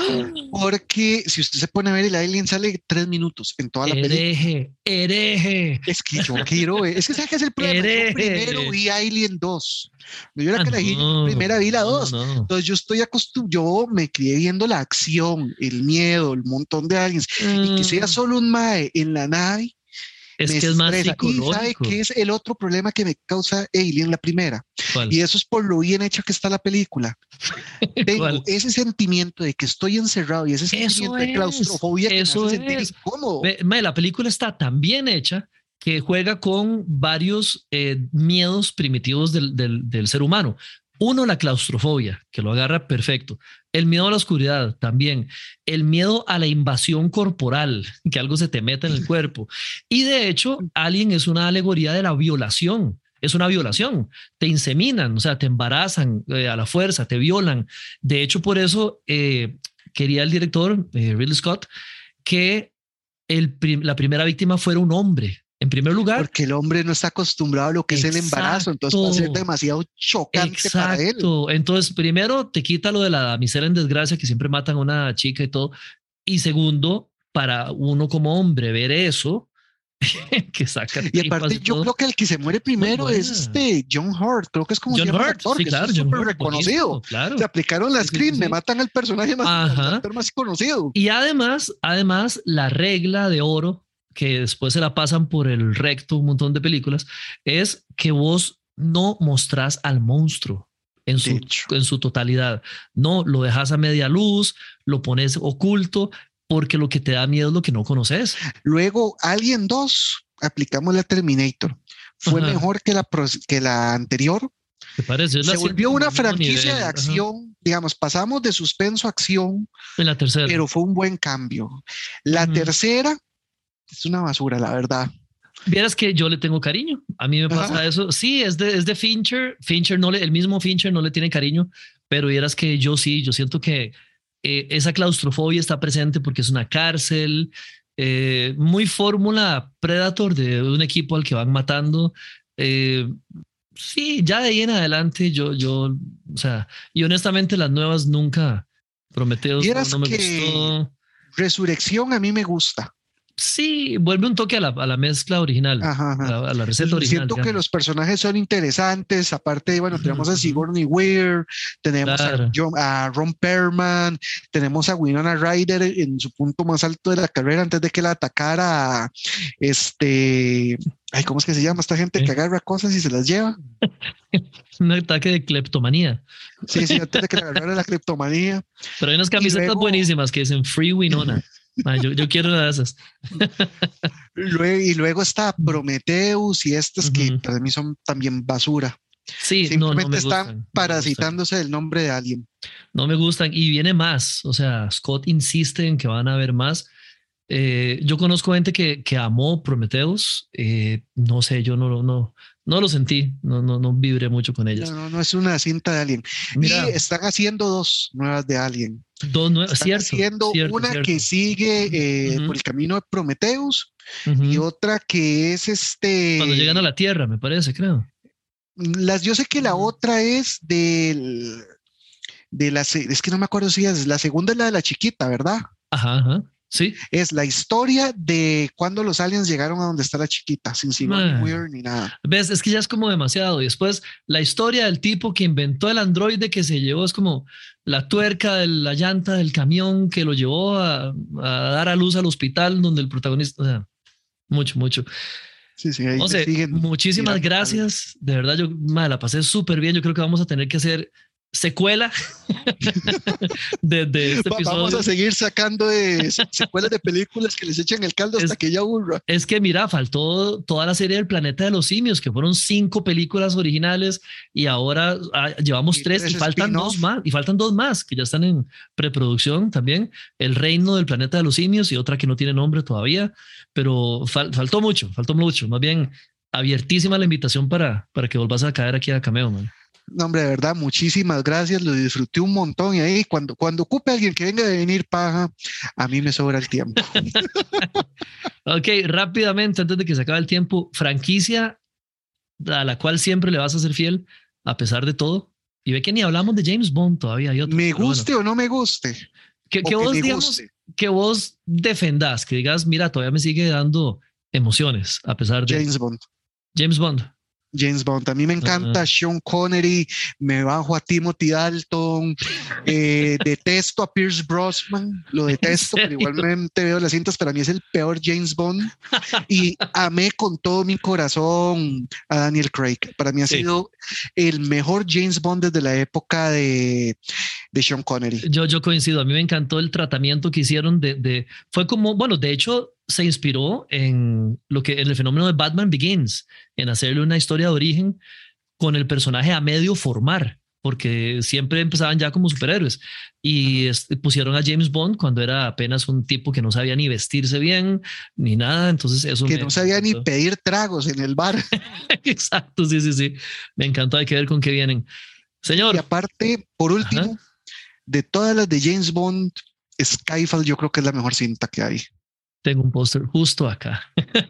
Porque si usted se pone a ver, el alien sale tres minutos en toda la película. Hereje, hereje, Es que yo quiero ver, es que ¿sabes qué es el problema? Yo primero hereje. vi Alien dos. Yo era Ah, carajillo, yo no, primera vi la no, no, dos. no. Entonces yo estoy acostumbrado, yo me crié viendo la acción, el miedo, el montón de aliens. Y que sea Mm, solo un mae en la nave, es me que es más estresa. Y ¿sabe qué psicológico. es el otro problema que me causa Alien, la primera? ¿Cuál? Y eso es por lo bien hecha que está la película. Tengo ¿Cuál? ese sentimiento de que estoy encerrado y ese Eso sentimiento de es, claustrofobia que me eso hace sentir es. incómodo. Ve, mae, la película está tan bien hecha que juega con varios eh, miedos primitivos del, del, del ser humano. Uno, la claustrofobia, que lo agarra perfecto. El miedo a la oscuridad también. El miedo a la invasión corporal, que algo se te meta en el cuerpo. Y de hecho, Alien es una alegoría de la violación. Es una violación. Te inseminan, o sea, te embarazan eh, a la fuerza, te violan. De hecho, por eso eh, quería el director, eh, Ridley Scott, que el prim la primera víctima fuera un hombre. En primer lugar, Porque el hombre no está acostumbrado a lo que es el embarazo, entonces va a ser exacto, demasiado chocante para él. exacto. Entonces, primero te quita lo de la damisela en desgracia, que siempre matan a una chica y todo. Y segundo, para uno como hombre ver eso, que saca y aparte yo todo. Creo que el que se muere primero es este John Hurt, creo que es como John se llama Hurt, el actor, sí, que claro, es súper Hurt, reconocido. Claro. Se aplicaron la sí, screen, sí, sí. me matan al personaje más, al actor más conocido. Y además, además, la regla de oro, que después se la pasan por el recto un montón de películas, es que vos no mostrás al monstruo en su, en su totalidad. No, lo dejas a media luz, lo pones oculto, porque lo que te da miedo es lo que no conoces. Luego, Alien dos, aplicamos la Terminator. Fue Ajá. mejor que la, que la anterior. ¿Te parece? Se volvió una franquicia de acción. Ajá. Digamos, pasamos de suspenso a acción. En la tercera. Pero fue un buen cambio. La uh-huh. tercera es una basura, la verdad. Vieras que yo le tengo cariño. A mí me pasa Ajá. eso. Sí, es de, es de Fincher. Fincher no le, el mismo Fincher no le tiene cariño, pero vieras que yo sí, yo siento que eh, esa claustrofobia está presente porque es una cárcel, eh, muy fórmula Predator de un equipo al que van matando. Eh, sí, ya de ahí en adelante yo, yo, o sea, y honestamente las nuevas nunca, Prometheus no, no me gustó. Resurrección a mí me gusta. Sí, vuelve un toque a la, a la mezcla original, ajá, ajá. A, la, a la receta original. Siento digamos. que los personajes son interesantes, aparte, bueno, tenemos a Sigourney Weaver, tenemos claro. a, John, a Ron Perlman, tenemos a Winona Ryder en su punto más alto de la carrera antes de que la atacara este, ay, ¿cómo es que se llama esta gente ¿Eh? que agarra cosas y se las lleva? Un ataque de cleptomanía. Sí, sí, antes de que la agarrara la cleptomanía. Pero hay unas camisetas luego, buenísimas que dicen Free Winona. Ah, yo, yo quiero una de esas. Luego, y luego está Prometheus y estas uh-huh. que para mí son también basura. Sí, simplemente no, no me están gustan, parasitándose no del nombre de alguien. No me gustan y viene más. O sea, Scott insiste en que van a haber más. Eh, yo conozco gente que, que amó Prometheus. Eh, no sé, yo no, no, no lo sentí. No, no, no vibré mucho con ellas. No, no, no es una cinta de Alien. Mira, y están haciendo dos nuevas de Alien. Dos nuevas, están cierto. haciendo cierto, una cierto. que sigue eh, uh-huh. por el camino de Prometheus uh-huh. y otra que es este. Cuando llegan a la Tierra, me parece, creo. Las, yo sé que la uh-huh. otra es del. De la, es que no me acuerdo si es la segunda, es la de la chiquita, ¿verdad? Ajá, ajá. Sí. Es la historia de cuando los aliens llegaron a donde está la chiquita, sin Sigourney Weaver ni nada. ¿Ves? Es que ya es como demasiado. Y después la historia del tipo que inventó el androide que se llevó es como la tuerca de la llanta del camión que lo llevó a, a dar a luz al hospital donde el protagonista, o sea, mucho, mucho. Sí, sí, ahí o sea, muchísimas gracias. De verdad, yo me la pasé súper bien. Yo creo que vamos a tener que hacer secuela de, de este episodio. Vamos a seguir sacando de secuelas de películas que les echan el caldo hasta es, que ya aburra. Es que mira, faltó toda la serie del Planeta de los Simios, que fueron cinco películas originales y ahora ah, llevamos y tres, tres y faltan dos más y faltan dos más que ya están en preproducción también. El Reino del Planeta de los Simios y otra que no tiene nombre todavía, pero fal, faltó mucho, faltó mucho. Más bien abiertísima la invitación para, para que volvas a caer aquí a Cameo, man. No, hombre, de verdad, muchísimas gracias, lo disfruté un montón y ahí cuando, cuando ocupe a alguien que venga de venir paja, a mí me sobra el tiempo. Ok, rápidamente, antes de que se acabe el tiempo, franquicia a la cual siempre le vas a ser fiel a pesar de todo. Y ve que ni hablamos de James Bond todavía. Hay otros, me guste bueno. o no me guste. Que, que, vos, que, digamos, guste. que vos defendás, que digas, mira, todavía me sigue dando emociones a pesar de... James Bond. James Bond. James Bond, a mí me encanta uh-huh. Sean Connery, me bajo a Timothy Dalton, eh, detesto a Pierce Brosnan, lo detesto, pero igualmente veo las cintas, para mí es el peor James Bond y amé con todo mi corazón a Daniel Craig, para mí ha sí. sido el mejor James Bond desde la época de, de Sean Connery. Yo, yo coincido, a mí me encantó el tratamiento que hicieron de, de fue como, bueno, de hecho se inspiró en lo que en el fenómeno de Batman Begins, en hacerle una historia de origen con el personaje a medio formar, porque siempre empezaban ya como superhéroes y es, pusieron a James Bond cuando era apenas un tipo que no sabía ni vestirse bien ni nada, entonces eso que me, no sabía me ni pedir tragos en el bar. Exacto, sí, sí, sí, me encantó, hay que ver con qué vienen. Señor. Y aparte, por último, ajá. de todas las de James Bond, Skyfall yo creo que es la mejor cinta que hay. Tengo un póster justo acá.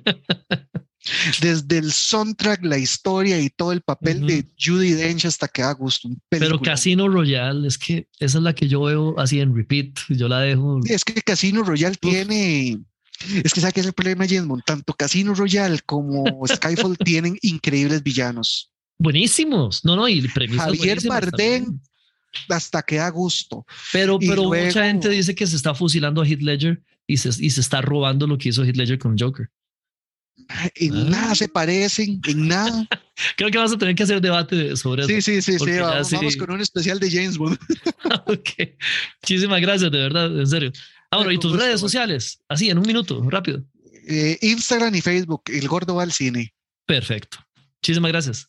Desde el soundtrack, la historia y todo el papel uh-huh. de Judi Dench hasta que da gusto. Pero Casino Royale, es que esa es la que yo veo así en repeat. Yo la dejo. Es que Casino Royale Uf. tiene Es que, ¿sabes qué es el problema, Jesmond? Tanto Casino Royale como Skyfall tienen increíbles villanos. Buenísimos. No, no, y premisas Javier Bardem también. Hasta que da gusto. Pero, pero luego, mucha gente dice que se está fusilando a Heath Ledger y se, y se está robando lo que hizo Heath Ledger con Joker. En ah. nada se parecen, en nada. Creo que vas a tener que hacer debate sobre sí, eso. Sí, sí, sí, vamos, sí. Vamos con un especial de James Bond. Ok. Muchísimas gracias, de verdad, en serio. Ah, bueno, ¿y tus gusto, redes sociales? Así, en un minuto, rápido. Eh, Instagram y Facebook, El Gordo va al cine. Perfecto. Muchísimas gracias.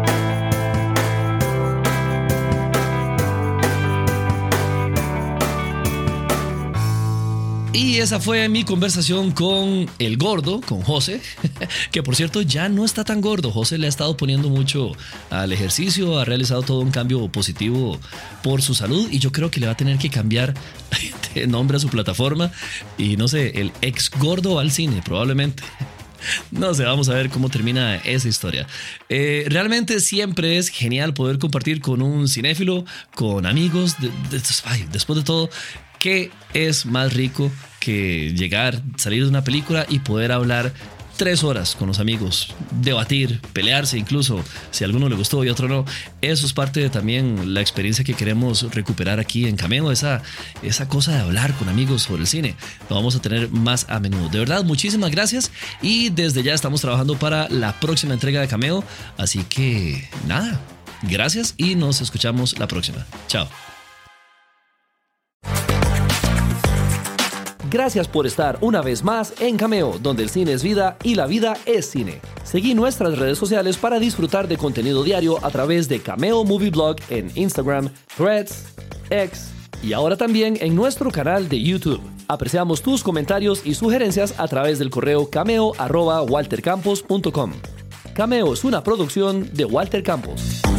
Y esa fue mi conversación con el gordo, con José, que por cierto ya no está tan gordo. José le ha estado poniendo mucho al ejercicio, ha realizado todo un cambio positivo por su salud y yo creo que le va a tener que cambiar de nombre a su plataforma y no sé, el ex gordo al cine probablemente. No sé, vamos a ver cómo termina esa historia. Eh, realmente siempre es genial poder compartir con un cinéfilo, con amigos. De, de, ay, después de todo, ¿qué es más rico que llegar, salir de una película y poder hablar tres horas con los amigos, debatir, pelearse incluso, si a alguno le gustó y a otro no? Eso es parte de también la experiencia que queremos recuperar aquí en Cameo, esa, esa cosa de hablar con amigos sobre el cine. Lo vamos a tener más a menudo. De verdad, muchísimas gracias y desde ya estamos trabajando para la próxima entrega de Cameo, así que nada, gracias y nos escuchamos la próxima. Chao. Gracias por estar una vez más en Cameo, donde el cine es vida y la vida es cine. Seguí nuestras redes sociales para disfrutar de contenido diario a través de Cameo Movie Blog en Instagram, Threads, X y ahora también en nuestro canal de YouTube. Apreciamos tus comentarios y sugerencias a través del correo cameo arroba walter campos punto com. Cameo es una producción de Walter Campos.